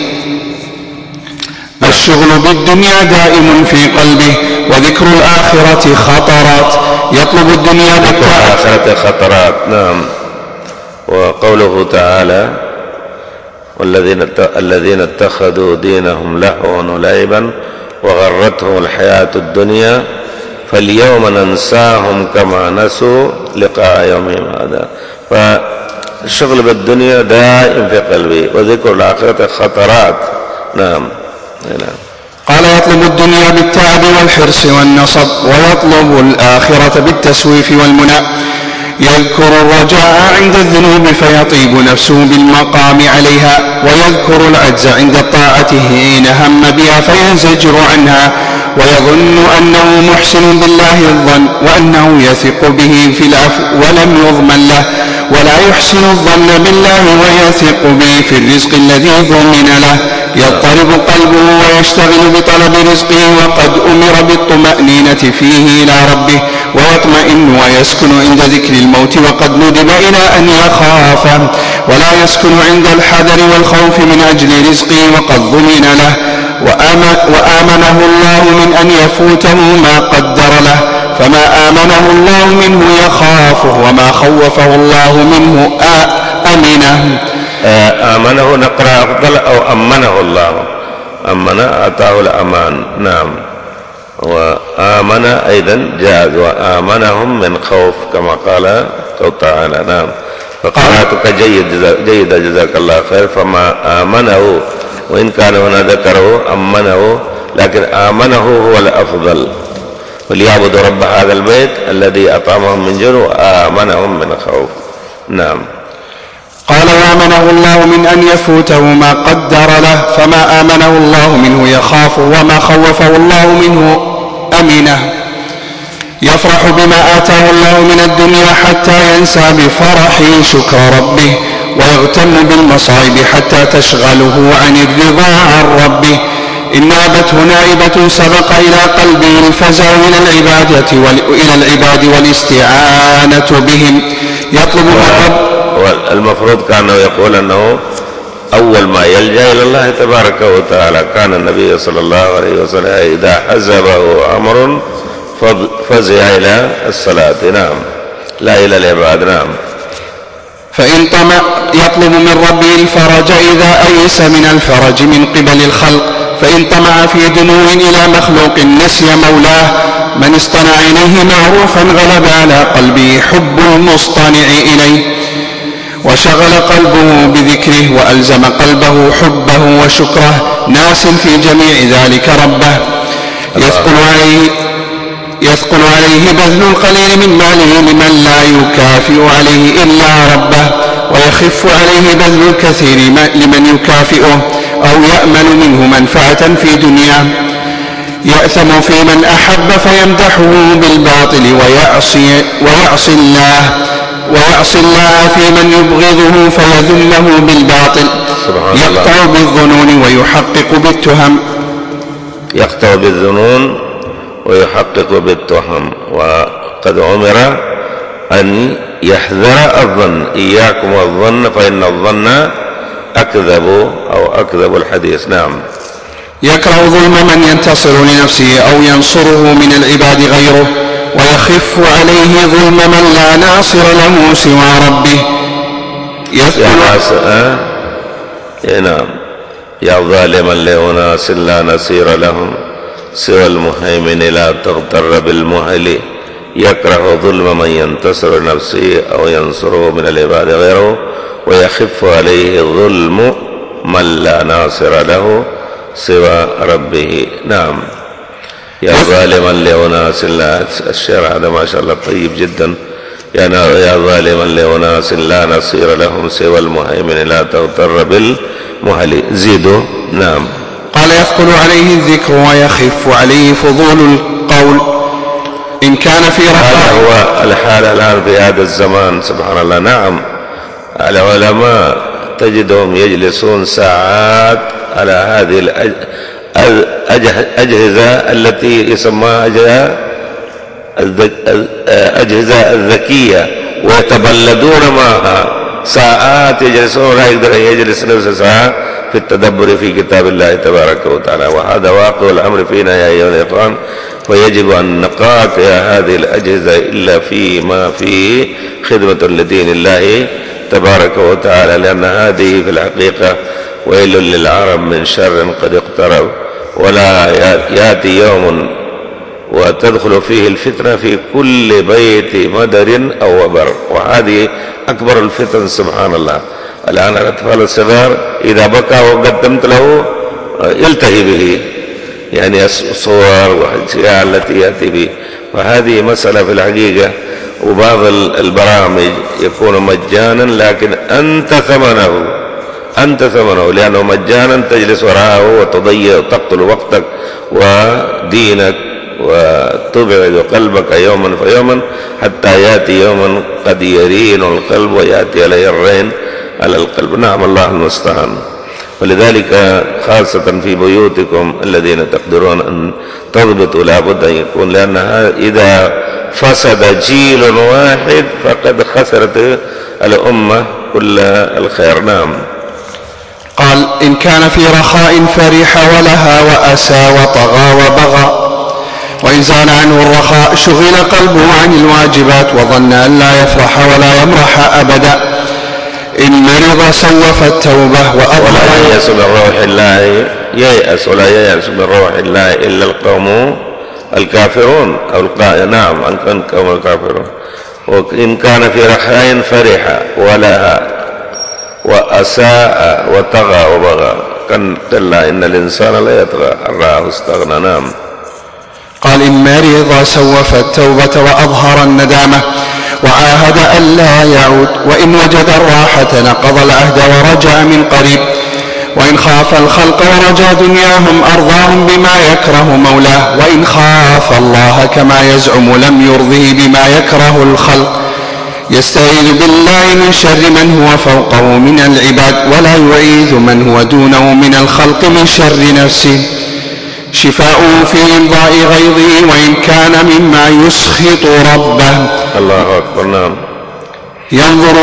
الشغل بالدنيا دائم في قلبه وذكر الآخرة خطرات يطلب الدنيا بالآخرة خطرات. نعم. وقوله تعالى الذين اتخذوا دينهم لهوا ولعبا وغرتهم الحياة الدنيا فاليوم ننساهم كما نسوا لقاء يومهم هذا. فالشغل بالدنيا دائم في قلبي وذكر الآخرة خطرات. نعم. قال يطلب الدنيا بالتعب والحرص والنصب ويطلب الآخرة بالتسويف والمنى. يذكر الرجاء عند الذنوب فيطيب نفسه بالمقام عليها ويذكر العجز عند الطاعة حين هم بها فينزجر عنها ويظن أنه محسن بالله الظن وأنه يثق به في العفو ولم يضمن له ولا يحسن الظن بالله ويثق به في الرزق الذي ضمن له. يضطرب قلبه ويشتغل بطلب رزقه وقد أمر بالطمأنينة فيه إلى ربه ويطمئن ويسكن عند ذكر الموت وقد ندب إلى أن يخافه ولا يسكن عند الحذر والخوف من أجل رزقه وقد ضمن له. وآمنه الله من أن يفوته ما قدر له فما آمنه الله منه يخافه وما خوفه الله منه أمنه. آمنه نقرأ أفضل أو أمنه الله. أمن أعطاه الأمان. نعم. وآمن أيضا جاز وآمنهم من خوف كما قال تعالى. نعم. فقراءتك جيدة جزاك الله خير. فما آمنه وإن كان هنا ذكره أمنه لكن آمنه هو الأفضل. وليعبدوا رب هذا البيت الذي أطعمهم من جوع وآمنهم من خوف. نعم. قال وآمنه الله من أن يفوته ما قدر له فما آمنه الله منه يخافه وما خوفه الله منه أمنه. يفرح بما آتاه الله من الدنيا حتى ينسى بفرحه شكر ربه ويغتم بالمصائب حتى تشغله عن الرضا عن ربه. إن نابته نائبة سبق إلى قلبه الفزع إلى العباد والاستعانة بهم يطلب المفروض كان يقول أنه أول ما يلجأ إلى الله تبارك وتعالى. كان النبي صلى الله عليه وسلم إذا حزبه أمر فزع إلى الصلاة. نعم. لا إلى العباد. نعم. فإن طمع يطلب من ربه الفرج إذا أيس من الفرج من قبل الخلق. فإن طمع في دنو إلى مخلوق نسي مولاه. من اصطنع إليه معروفا غلب على قلبه حب المصطنع إليه، وشغل قلبه بذكره وألزم قلبه حبه وشكره، ناس في جميع ذلك ربه. يثقل عليه بذل القليل من ماله لمن لا يكافئ عليه إلا ربه، ويخف عليه بذل الكثير لمن يكافئه أو يأمل منه منفعة في دنياه. يأثم في من أحب فيمدحه بالباطل ويعصي الله في من يبغضه فيذمه بالباطل. يقطع بالظنون ويحقق بالتهم. يقطع بالظنون ويحقق بالتهم. وقد أمر أن يحذر الظن، إياكم والظن فإن الظن أكذب أو أكذب الحديث. نعم. يكره ظلم من ينتصر لنفسه أو ينصره من العباد غيره، ويخف عليه ظلم من لا ناصر له سوى ربه. نعم. يا ظالما لأناس لا نصير لهم سوى المهيمن لا تغتر بالمهل. يكره ظلم من ينتصر لنفسه أو ينصره من العباد غيره، ويخف عليه ظلم من لا ناصر له سوى ربه. نعم. يا ظالما لأناس لا، الشعر هذا ما شاء الله طيب جدا. يا ظالما لأناس لا نصير لهم سوى المهيمن لا تغتر بالمهل. زيدوا. نعم. قال يثقل عليه الذكر ويخف عليه فضول القول. إن كان في رخاء، هذا هو الحال الآن في هذا الزمان. سبحان الله. نعم. العلماء تجدهم يجلسون ساعات على هذه الأجهزة التي يسمى أجهزة الذكية، ويتبلدون معها ساعات، يجلسون لا يقدر يجلس نفس ساعة في التدبر في كتاب الله تبارك وتعالى. وهذا واقع الأمر فينا يا أيها الإخوان. ويجب أن نقاطع هذه الأجهزة إلا فيما فيه خدمة لدين الله تبارك وتعالى، لأن هذه في الحقيقة ويل للعرب من شر قد اقترب. ولا يأتي يوم وتدخل فيه الفتنة في كل بيت مدر أو وبر، وهذه أكبر الفتن. سبحان الله. الآن الأطفال الصغار إذا بكى وقدمت له يلتهي به، يعني الصور والأشياء التي يأتي به. وهذه مسألة في الحقيقة. وبعض البرامج يكون مجانا، لكن أنت ثمنه لأنه مجانا تجلس وراءه وتضيع وتقتل وقتك ودينك وتبعد قلبك يوما فيوما، حتى يأتي يوما قد يرين القلب ويأتي عليه الرين على القلب. نعم. الله المستعان. ولذلك خاصة في بيوتكم الذين تقدرون أن تضبطوا لابد أن يكون، لأنها إذا فسد جيل واحد فقد خسرت الأمة كل الخير. نعم. قال إن كان في رخاء فرح ولها وأسى وطغى وبغى، وإن زال عنه الرخاء شغل قلبه عن الواجبات وظن أن لا يفرح ولا يمرح أبدا. إن مرض سوف التوبة ولا ييأس من روح الله، ييأس ولا ييأس من روح الله إلا القوم الكافرون أو نعم القوم الكافرون. وإن كان في رخاء فرح ولها وأساء وطغى وبغى، كلا إن الإنسان لا يطغى أن رآه استغنى. نعم. قال إن مرض سوف التوبة وأظهر الندامة وعاهد أن لا يعود، وإن وجد الراحة نقض العهد ورجع من قريب، وإن خاف الخلق ورجا دنياهم أرضاهم بما يكره مولاه، وإن خاف الله كما يزعم لم يرضه بما يكره الخلق. يستعيذ بالله من شر من هو فوقه من العباد، ولا يعيذ من هو دونه من الخلق من شر نفسه. شفاؤه في إمضاء غيظه وإن كان مما يسخط ربه. الله أكبر. نعم. ينظر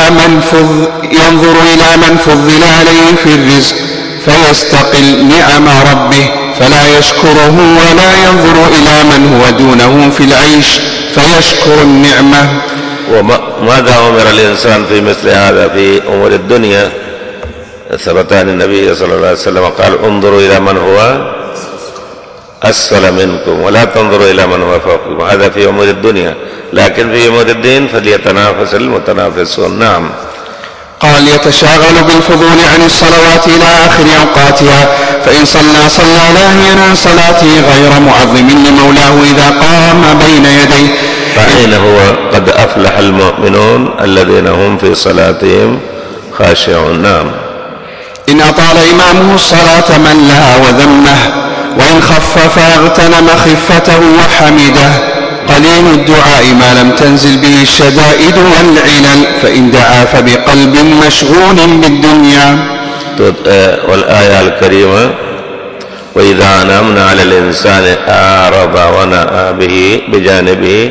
إلى من فضل عليه في الرزق فيستقل نعم ربه فلا يشكره، ولا ينظر إلى من هو دونه في العيش فيشكر النعمة. وماذا أمر الإنسان في مثل هذا في أمور الدنيا؟ ثبت عن النبي صلى الله عليه وسلم قال انظروا إلى من هو أسفل منكم ولا تنظروا إلى من هو فوقكم. هذا في أمور الدنيا، لكن في أمور الدين فليتنافس المتنافسون. نعم. قال يتشاغل بالفضول عن الصلوات إلى آخر أوقاتها، فإن صلى لاهيا عن صلاته غير معظم لمولاه إذا قام بين يديه. فأين هو قد أفلح المؤمنون الذين هم في صلاتهم خاشعون. نعم. إن أطال إمامه الصلاة ملها وذمه، وإن خفف اغتنم خفته وحمده. قليل الدعاء ما لم تنزل به الشدائد والعلل، فإن دعا فبقلب مشغول بالدنيا. والآية الكريمة وإذا أنعمنا على الإنسان أعرض ونأى به بجانبه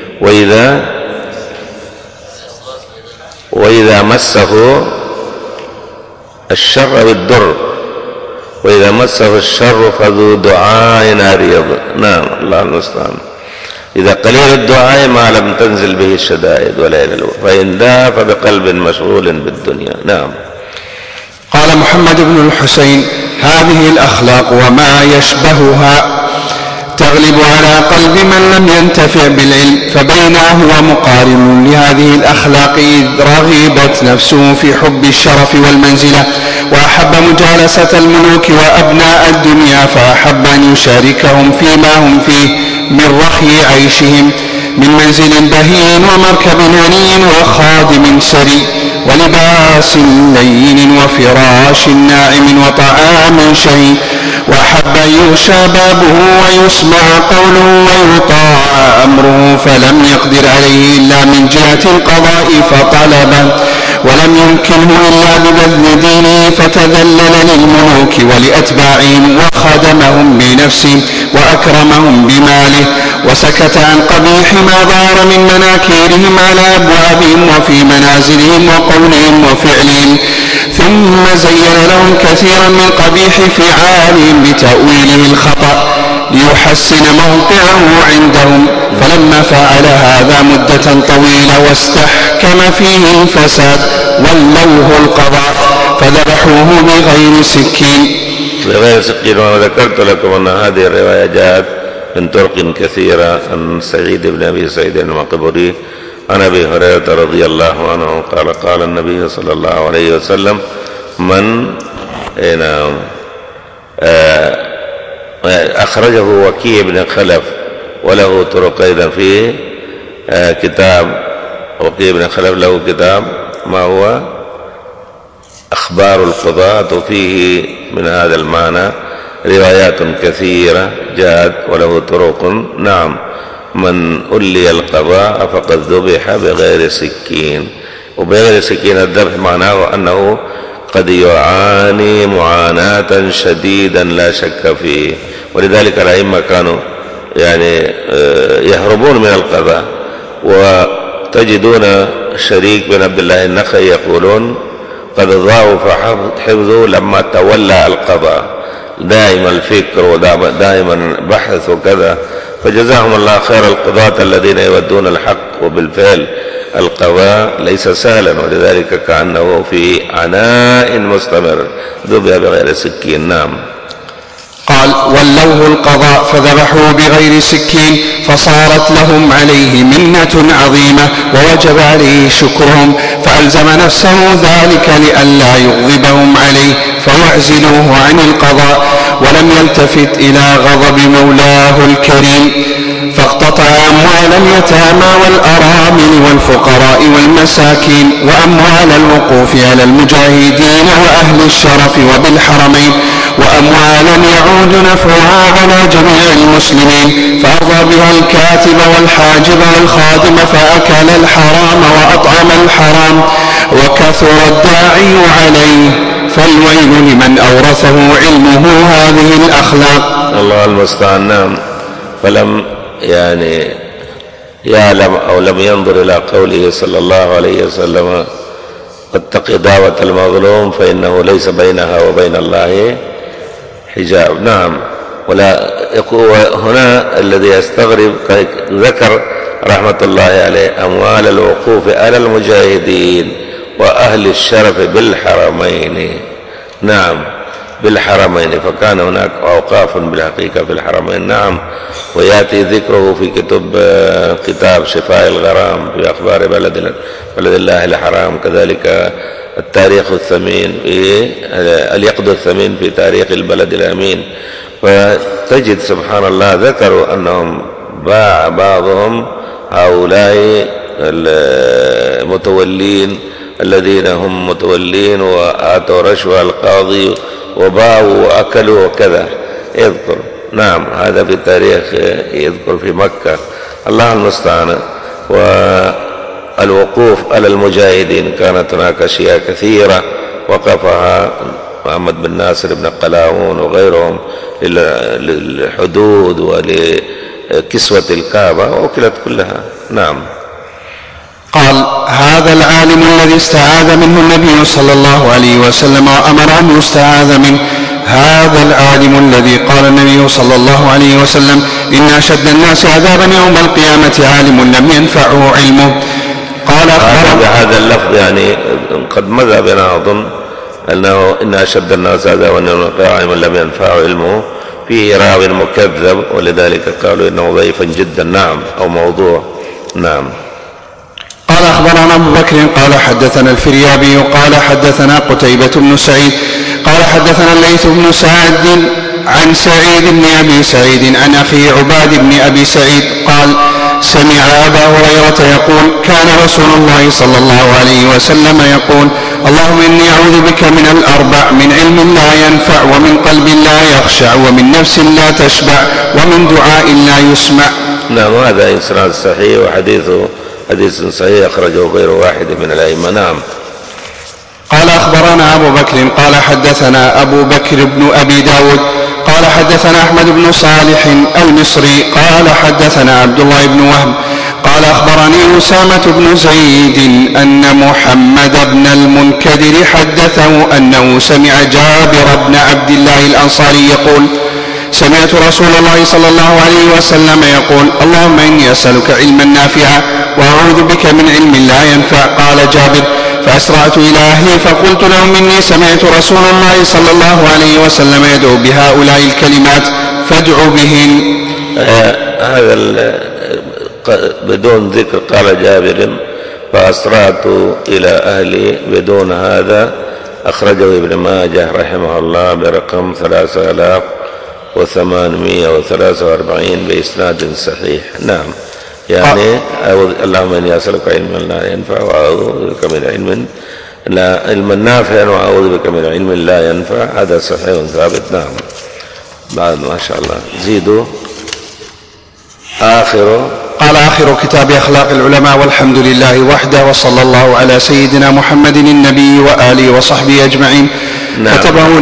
وإذا مسه الشر بالضر وإذا مسه الشر فذو دعاء عريض. نعم. الله المستعان. إذا قليل الدعاء ما لم تنزل به الشدائد والعلل، فإن دعا فبقلب مشغول بالدنيا. نعم. قال محمد بن الحسين: هذه الأخلاق وما يشبهها تغلب على قلب من لم ينتفع بالعلم، فبينما هو مقارن لهذه الأخلاق إذ رغبت نفسه في حب الشرف والمنزلة، وأحب مجالسة الملوك وأبناء الدنيا، فأحب أن يشاركهم فيما هم فيه من رخي عيشهم، من منزل بهين ومركب هني وخادم سري ولباس لين وفراش ناعم وطعام شهي، وأحب أن يغشى بابه ويسمع قوله ويطاع أمره، فلم يقدر عليه إلا من جهة القضاء فطلبه، ولم يمكنه إلا ببذل دينه فتذلل للملوك ولأتباعهم وخدمهم بنفسه وأكرمهم بماله، وسكت عن قبيح ما ظهر من مناكيرهم على أبوابهم وفي منازلهم وقولهم وفعلهم، ثم زين لهم كثيرا من قبيح فعالهم بتأويله الخطأ ليحسن موقعه عندهم، فلما فعل هذا مدة طويلة واستحكم فيه الفساد ولوه القضاء فذبحوه بغير سكين. وذكرت لكم أن هذه الرواية جاءت من طرق كثيرة عن سعيد بن أبي سعيد المقبري عن أبي هريرة رضي الله عنه قال قال النبي صلى الله عليه وسلم: من أخرجه وكيع بن خلف وله طرق أيضا في كتاب وكيع بن خلف له كتاب ما هو أخبار القضاة، وفيه من هذا المعنى روايات كثيرة جاءت وله طرق. نعم. من أولي القضاء فقد ذبح بغير سكين، وبغير سكين الذبح معناه أنه قد يعاني معاناة شديدا لا شك فيه، ولذلك الأئمة كانوا يهربون من القضاء. وتجدون شريك بن عبد الله النخعي يقولون: قد ضاعف حفظه لما تولى القضاء، دائما الفكر ودائما بحث وكذا، فجزاهم الله خير القضاة الذين يودون الحق. وبالفعل القضاء ليس سهلا، ولذلك كأنه في عناء مستمر ذبح بغير سكين. نعم. قال: ولوه القضاء فذبحوا بغير سكين، فصارت لهم عليه منة عظيمة ووجب عليه شكرهم، فألزم نفسه ذلك لئلا يغضبهم عليه فيعزلوه عن القضاء، ولم يلتفت إلى غضب مولاه الكريم، فاقتطع أموال اليتامى والأرامل والفقراء والمساكين وأموال الوقوف على المجاهدين وأهل الشرف وبالحرمين، وأموالا يعود نفعها على جميع المسلمين، فأرضى بها الكاتب والحاجب والخادم، فأكل الحرام وأطعم الحرام، وكثر الداعي عليه، فالويل لمن أورثه علمه هذه الأخلاق. الله المستعان. نعم. فلم يعلم أو لم ينظر إلى قوله صلى الله عليه وسلم: واتق دعوة المظلوم فإنه ليس بينها وبين الله حجاب. نعم. ولا يقول هنا الذي يستغرب ذكر رحمة الله عليه أموال الوقوف على المجاهدين وأهل الشرف بالحرمين. نعم بالحرمين، فكان هناك أوقاف بالحقيقة في الحرمين. نعم، ويأتي ذكره في كتاب شفاء الغرام في أخبار بلد الله الحرام، كذلك التاريخ الثمين في اليقظ الثمين في تاريخ البلد الأمين. فتجد سبحان الله ذكروا أنهم باع بعضهم هؤلاء المتولين الذين هم متولين وآتوا رشوة القاضي وباعوا وأكلوا وكذا يذكر. نعم هذا في التاريخ يذكر في مكة. الله المستعان. والوقوف على المجاهدين كانت هناك أشياء كثيرة وقفها محمد بن ناصر بن قلاوون وغيرهم للحدود ولكسوة الكعبة وأكلت كلها. نعم. قال: هذا العالم الذي استعاذ منه النبي صلى الله عليه وسلم وأمر أن يستعاذ منه، هذا العالم الذي قال النبي صلى الله عليه وسلم: إن أشد الناس عذابا يوم القيامة عالم لم ينفعه علمه. قال بهذا اللفظ يعني قد مضى بنا أظن أنه إن أشد الناس عذابا يوم القيامة عالم لم ينفعه علمه، فيه راو مكذب ولذلك قالوا إنه ضعيف جدا. نعم، أو موضوع. نعم. قال: أخبرنا أبو بكر قال حدثنا الفريابي قال حدثنا قتيبة بن سعيد قال حدثنا الليث بن سعد عن سعيد بن أبي سعيد عن أخي عباد بن أبي سعيد قال: سمع أبا هريرة يقول: كان رسول الله صلى الله عليه وسلم يقول: اللهم إني أعوذ بك من الأربع: من علم لا ينفع، ومن قلب لا يخشع، ومن نفس لا تشبع، ومن دعاء لا يسمع. نعم، هذا إسناد صحيح وحديثه حديث صحيح أخرجه غير واحد من الأئمة. نعم. قال: أخبرنا أبو بكر قال حدثنا أبو بكر بن أبي داود قال حدثنا أحمد بن صالح المصري قال حدثنا عبد الله بن وهب قال أخبرني أسامة بن زيد أن محمد بن المنكدر حدثه أنه سمع جابر بن عبد الله الأنصاري يقول: سمعت رسول الله صلى الله عليه وسلم يقول: اللهم إني أسألك علما نافعا وأعوذ بك من علم لا ينفع. قال جابر: فأسرعت إلى أهلي فقلت لهم: إني سمعت رسول الله صلى الله عليه وسلم يدعو بهؤلاء الكلمات فادعوا بهن. هذا بدون ذكر. قال جابر: فأسرعت إلى أهلي بدون هذا. أخرجه ابن ماجه رحمه الله برقم 3843 بإسناد صحيح. نعم، يعني اللهم إني أسألك علما لا ينفع وأعوذ بك من علم نافع وأعوذ بك من علم لا ينفع. هذا صحيح ثابت. نعم. بعد ما شاء الله زيدوا. قال: آخر كتاب أخلاق العلماء، والحمد لله وحده، وصلى الله على سيدنا محمد النبي وآله وصحبه أجمعين. نعم.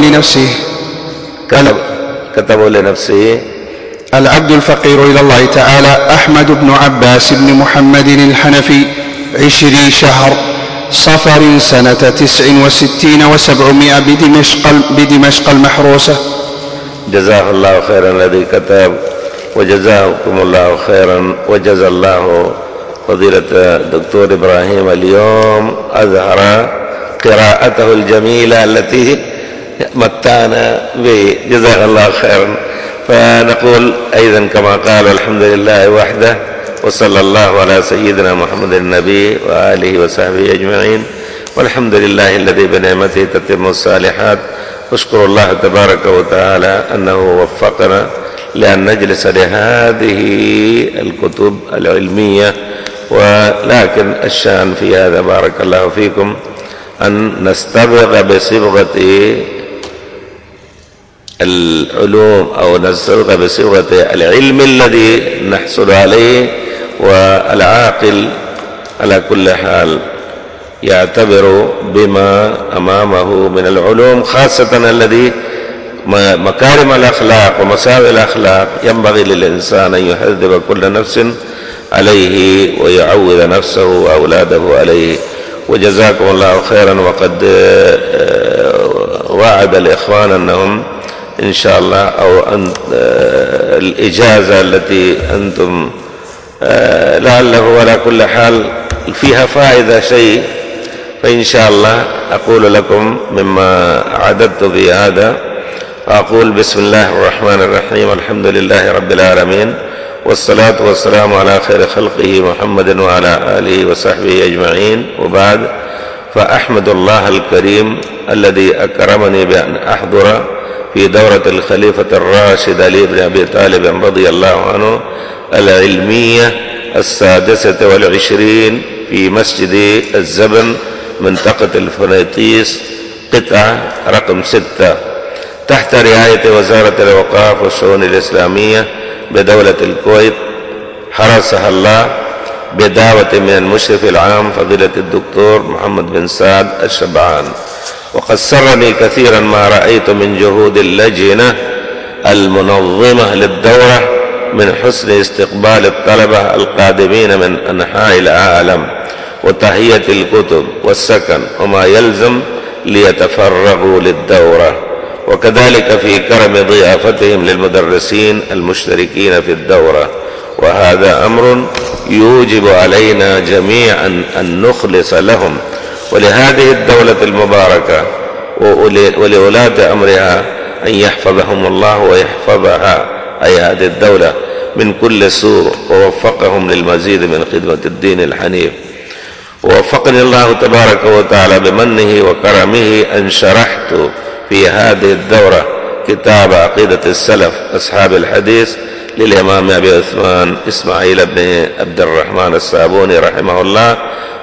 كتبه لنفسه العبد الفقير إلى الله تعالى أحمد بن عباس بن محمد الحنفي 20 شهر صفر سنة 69 و700 بدمشق المحروسة. جزاه الله خيرا الذي كتب، وجزاكم الله خيرا، وجزا الله فضيلة الدكتور إبراهيم اليوم أظهر قراءته الجميلة التي متعنا به. جزاه الله خيرا. فنقول أيضا كما قال: الحمد لله وحده، وصلى الله على سيدنا محمد النبي وآله وصحبه أجمعين، والحمد لله الذي بنعمته تتم الصالحات. أشكر الله تبارك وتعالى أنه وفقنا لأن نجلس لهذه الكتب العلمية. ولكن الشأن في هذا بارك الله فيكم أن نستبغ بصبغة العلوم أو نستبغ بصبغة العلم الذي نحصل عليه. والعاقل على كل حال يعتبر بما أمامه من العلوم، خاصة الذي مكارم الأخلاق ومساوئ الأخلاق ينبغي للإنسان أن يحذب كل نفس عليه ويعود نفسه وأولاده عليه. وجزاكم الله خيرا. وقد وعد الإخوان أنهم إن شاء الله أو الإجازة التي أنتم لعله على كل حال فيها فائدة شيء، فإن شاء الله أقول لكم مما عددت في هذا. أقول بسم الله الرحمن الرحيم، الحمد لله رب العالمين، والصلاة والسلام على خير خلقه محمد وعلى آله وصحبه أجمعين، وبعد، فأحمد الله الكريم الذي أكرمني بأن أحضر في دورة الخليفة الراشد علي بن أبي طالب رضي الله عنه العلمية 26 في مسجد الزبن منطقة الفريطيس قطعة رقم 6 تحت رعاية وزارة الأوقاف والشؤون الإسلامية بدولة الكويت، حرسها الله بدعوة من المشرف العام فضيلة الدكتور محمد بن سعد الشبعان. وقد سرني كثيرا ما رأيت من جهود اللجنة المنظمة للدورة من حسن استقبال الطلبة القادمين من أنحاء العالم، وتهيئة الكتب والسكن وما يلزم ليتفرغوا للدورة، وكذلك في كرم ضيافتهم للمدرسين المشتركين في الدورة. وهذا أمر يوجب علينا جميعا أن نخلص لهم ولهذه الدولة المباركة ولولاة أمرها أن يحفظهم الله ويحفظها، أي هذه الدولة، من كل سوء، ووفقهم للمزيد من خدمة الدين الحنيف. ووفقني الله تبارك وتعالى بمنه وكرمه أن شرحت في هذه الدورة كتاب عقيدة السلف أصحاب الحديث للإمام أبي عثمان إسماعيل بن عبد الرحمن الصابوني رحمه الله،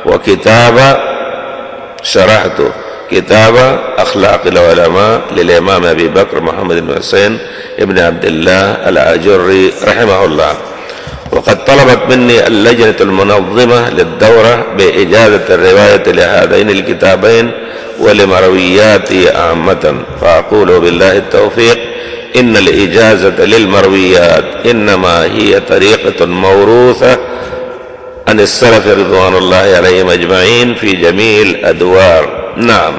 شرحت كتاب أخلاق العلماء للإمام أبي بكر محمد بن حسين بن عبد الله الآجري رحمه الله. وقد طلبت مني اللجنة المنظمة للدورة بإجازة الرواية لهذين الكتابين ولمروياته عامة، فأقول بالله التوفيق إن الإجازة للمرويات إنما هي طريقة موروثة عن السلف رضوان الله عليهم أجمعين في جميع الأدوار. نعم،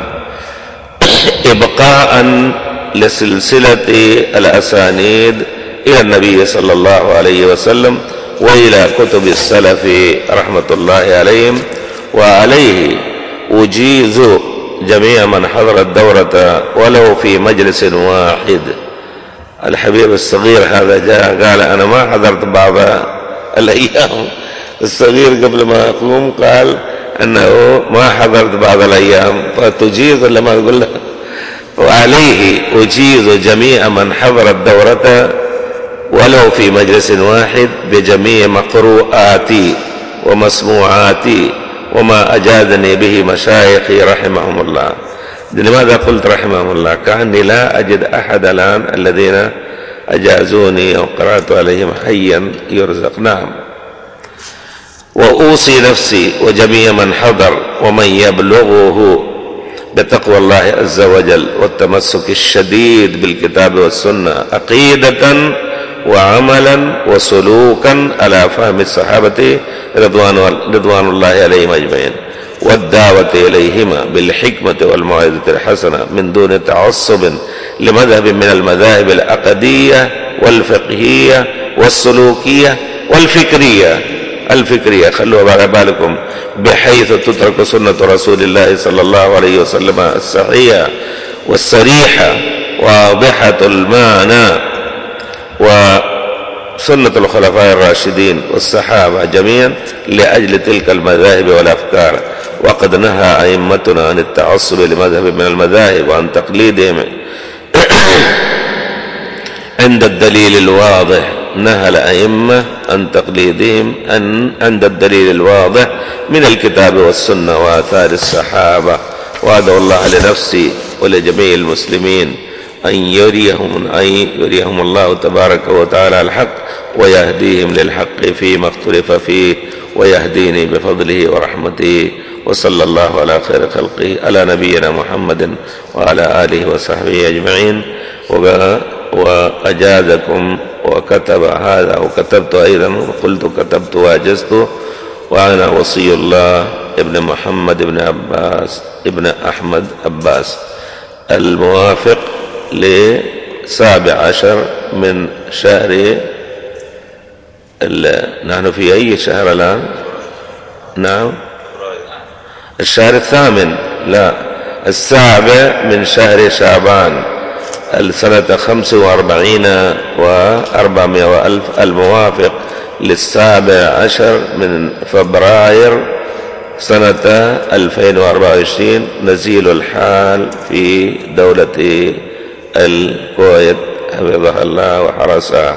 إبقاء لسلسلة الأسانيد إلى النبي صلى الله عليه وسلم وإلى كتب السلف رحمة الله عليهم. وعليه أجيز جميع من حضر الدورة ولو في مجلس واحد. الحبيب الصغير هذا جاء قال أنا ما حضرت بعض الأيام، الصغير قبل ما أقوم قال أنه ما حضرت بعض الأيام، فتجيز ولا ما تقول له؟ وعليه أجيز جميع من حضر الدورة ولو في مجلس واحد بجميع مقروءاتي ومسموعاتي وما أجازني به مشايخي رحمهم الله. لماذا قلت رحمهم الله؟ كأني لا أجد أحد الآن الذين أجازوني أو قرأت عليهم حيا يرزق. نعم. وأوصي نفسي وجميع من حضر ومن يبلغه بتقوى الله عز وجل والتمسك الشديد بالكتاب والسنة عقيدة وعملا وسلوكا على فهم الصحابة رضوان الله عليهم أجمعين، والدعوة إليهما بالحكمة والموعظة الحسنة من دون تعصب لمذهب من المذاهب العقدية والفقهية والسلوكية والفكرية. خلوا على بالكم، بحيث تترك سنة رسول الله صلى الله عليه وسلم الصحيحة والصريحة واضحة المعنى، وسنة الخلفاء الراشدين والصحابة جميعا لأجل تلك المذاهب والأفكار. وقد نهى أئمتنا عن التعصب لمذهب من المذاهب وعن تقليدهم عند الدليل الواضح. نهى الأئمة عن تقليدهم عند الدليل الواضح من الكتاب والسنة وآثار الصحابة. وأدعو الله لنفسي ولجميع المسلمين أن يريهم الله تبارك وتعالى الحق ويهديهم للحق فيما اختلف فيه، ويهديني بفضله ورحمته. وصلى الله على خير خلقه على نبينا محمد وعلى آله وصحبه أجمعين. وأجازكم وكتب هذا وكتبت أيضا، وقلت كتبت وأجزت، وأنا وصي الله ابن محمد ابن عباس ابن أحمد عباس الموافق ل17 من شهر نحن في أي شهر الآن؟ نعم، الشهر الثامن، لا، السابع من شهر شعبان السنة 45 و400 وألف، الموافق لل17 من فبراير سنة 2024، نزيل الحال في دولة الكويت حفظها الله وحرسها.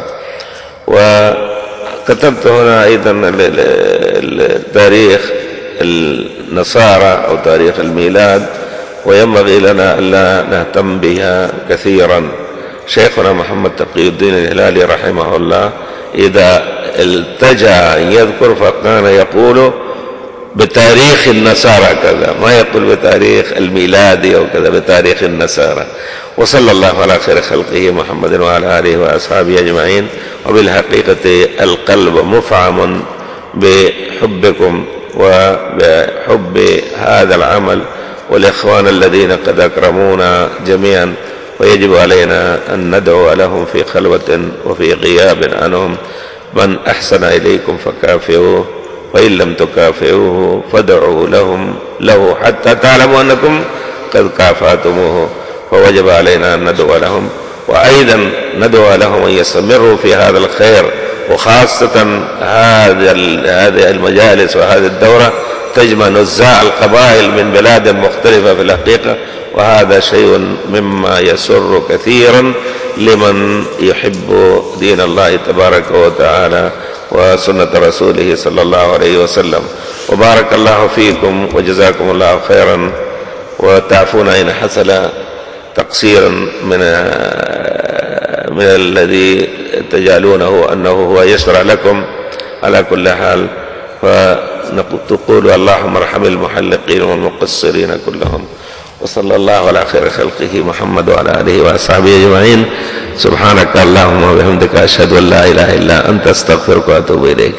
وكتبت هنا أيضا تاريخ النصارى أو تاريخ الميلاد، وينبغي لنا ألا نهتم بها كثيرا. شيخنا محمد تقي الدين الهلالي رحمه الله إذا التجأ يذكر فكان يقول بتاريخ النصارى كذا، ما يقول بتاريخ الميلادي أو كذا، بتاريخ النصارى. وصلى الله على خير خلقه محمد وعلى آله وأصحابه أجمعين. وبالحقيقة القلب مفعم بحبكم وبحب هذا العمل والإخوان الذين قد أكرمونا جميعا، ويجب علينا أن ندعو لهم في خلوة وفي غياب عنهم. من أحسن إليكم فكافئوه، وإن لم تكافئوه فادعوا له حتى تعلموا أنكم قد كافأتموه. فوجب علينا أن ندعو لهم، وأيضا ندعو لهم أن يستمروا في هذا الخير، وخاصة هذه المجالس وهذه الدورة تجمع نزاع القبائل من بلاد مختلفة في الحقيقة، وهذا شيء مما يسر كثيرا لمن يحب دين الله تبارك وتعالى وسنة رسوله صلى الله عليه وسلم. وبارك الله فيكم وجزاكم الله خيرا، وتعفون إن حصل تقصيرا من الذي تجعلونه أنه هو يشرع لكم. على كل حال فتقول اللهم ارحم المحلقين والمقصرين كلهم. وصلى الله على خير خلقه محمد وعلى آله وأصحابه أجمعين. سبحانك اللهم وبحمدك، أشهد أن لا إله إلا أنت، أستغفرك وأتوب إليك.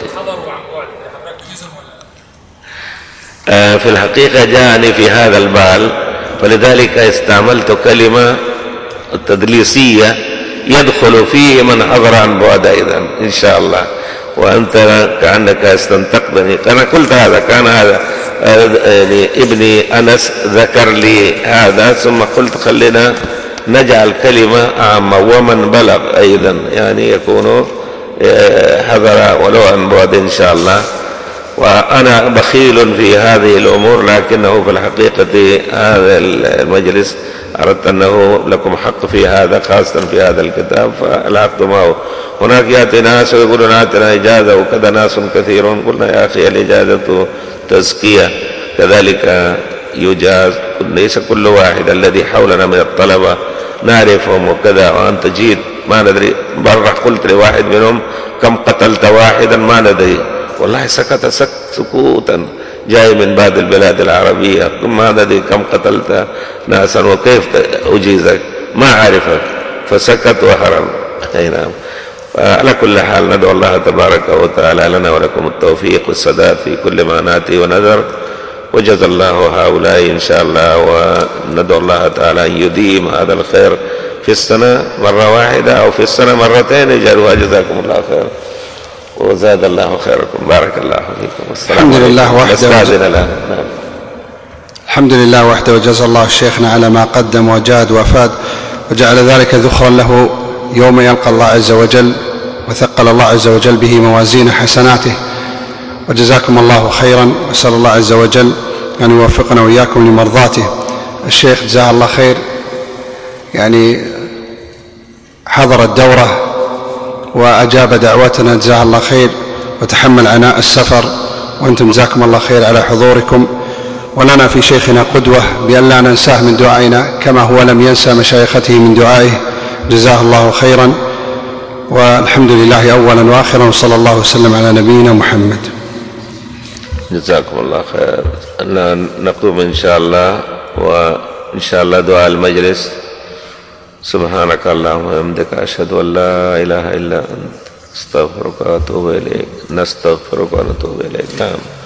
في الحقيقة جاءني في هذا البال، فلذلك استعملت كلمة التدليسية يدخل فيه من حضر عن بعد أيضا إن شاء الله. وأنت كأنك استنتقدني، أنا قلت هذا، كان هذا يعني ابني أنس ذكر لي هذا، ثم قلت خلينا نجعل كلمة عامة ومن بلغ أيضا يعني يكون حضر ولو عن بعد إن شاء الله. وأنا بخيل في هذه الأمور، لكنه في الحقيقة هذا المجلس أردت أنه لكم حق في هذا، خاصة في هذا الكتاب، فالحقت معه. هناك يأتي ناس ويقولون آتنا إجازة، وكذا ناس كثيرون. قلنا يا أخي الإجازة تزكية، كذلك يجاز ليس كل واحد الذي حولنا من الطلبة نعرفهم وكذا، وأنت جيت ما ندري. برة قلت لواحد منهم كم قتلت واحدا ما ندري، والله سكت سكوتا، جاي من بعض البلاد العربية، ما ندري كم قتلت ناسا وكيف أجيزك، ما عرفك، فسكت وهرب. أي نعم. على كل حال ندعو الله تبارك وتعالى لنا ولكم التوفيق والسداد في كل ما ناتي ونذر، وجزى الله هؤلاء إن شاء الله. وندعو الله تعالى أن يديم هذا الخير في السنة مرة واحدة أو في السنة مرتين، يجعلها. جزاكم الله خير وزاد الله خيركم. بارك الله فيكم. الحمد لله وحده. الحمد لله وحده، وجزى الله شيخنا على ما قدم وجاد وافاد، وجعل ذلك ذخرا له يوم يلقى الله عز وجل، وثقل الله عز وجل به موازين حسناته. وجزاكم الله خيرا، وأسأل الله عز وجل أن يوفقنا وإياكم لمرضاته. الشيخ جزاه الله خير يعني حضر الدورة وأجاب دعوتنا، جزاه الله خير، وتحمل عناء السفر، وأنتم جزاكم الله خير على حضوركم. ولنا في شيخنا قدوة بأن لا ننساه من دعائنا كما هو لم ينسى مشايخته من دعائه، جزاه الله خيرا. والحمد لله أولا وآخرا، وصلى الله وسلم على نبينا محمد. جزاكم الله خير. نقوم إن شاء الله، وإن شاء الله دعاء المجلس. سبحانك اللهم وبحمدك، أشهد أن لا إله إلا أنت، أستغفرك وأتوب إليك. نستغفرك ونتوب إليك. نعم.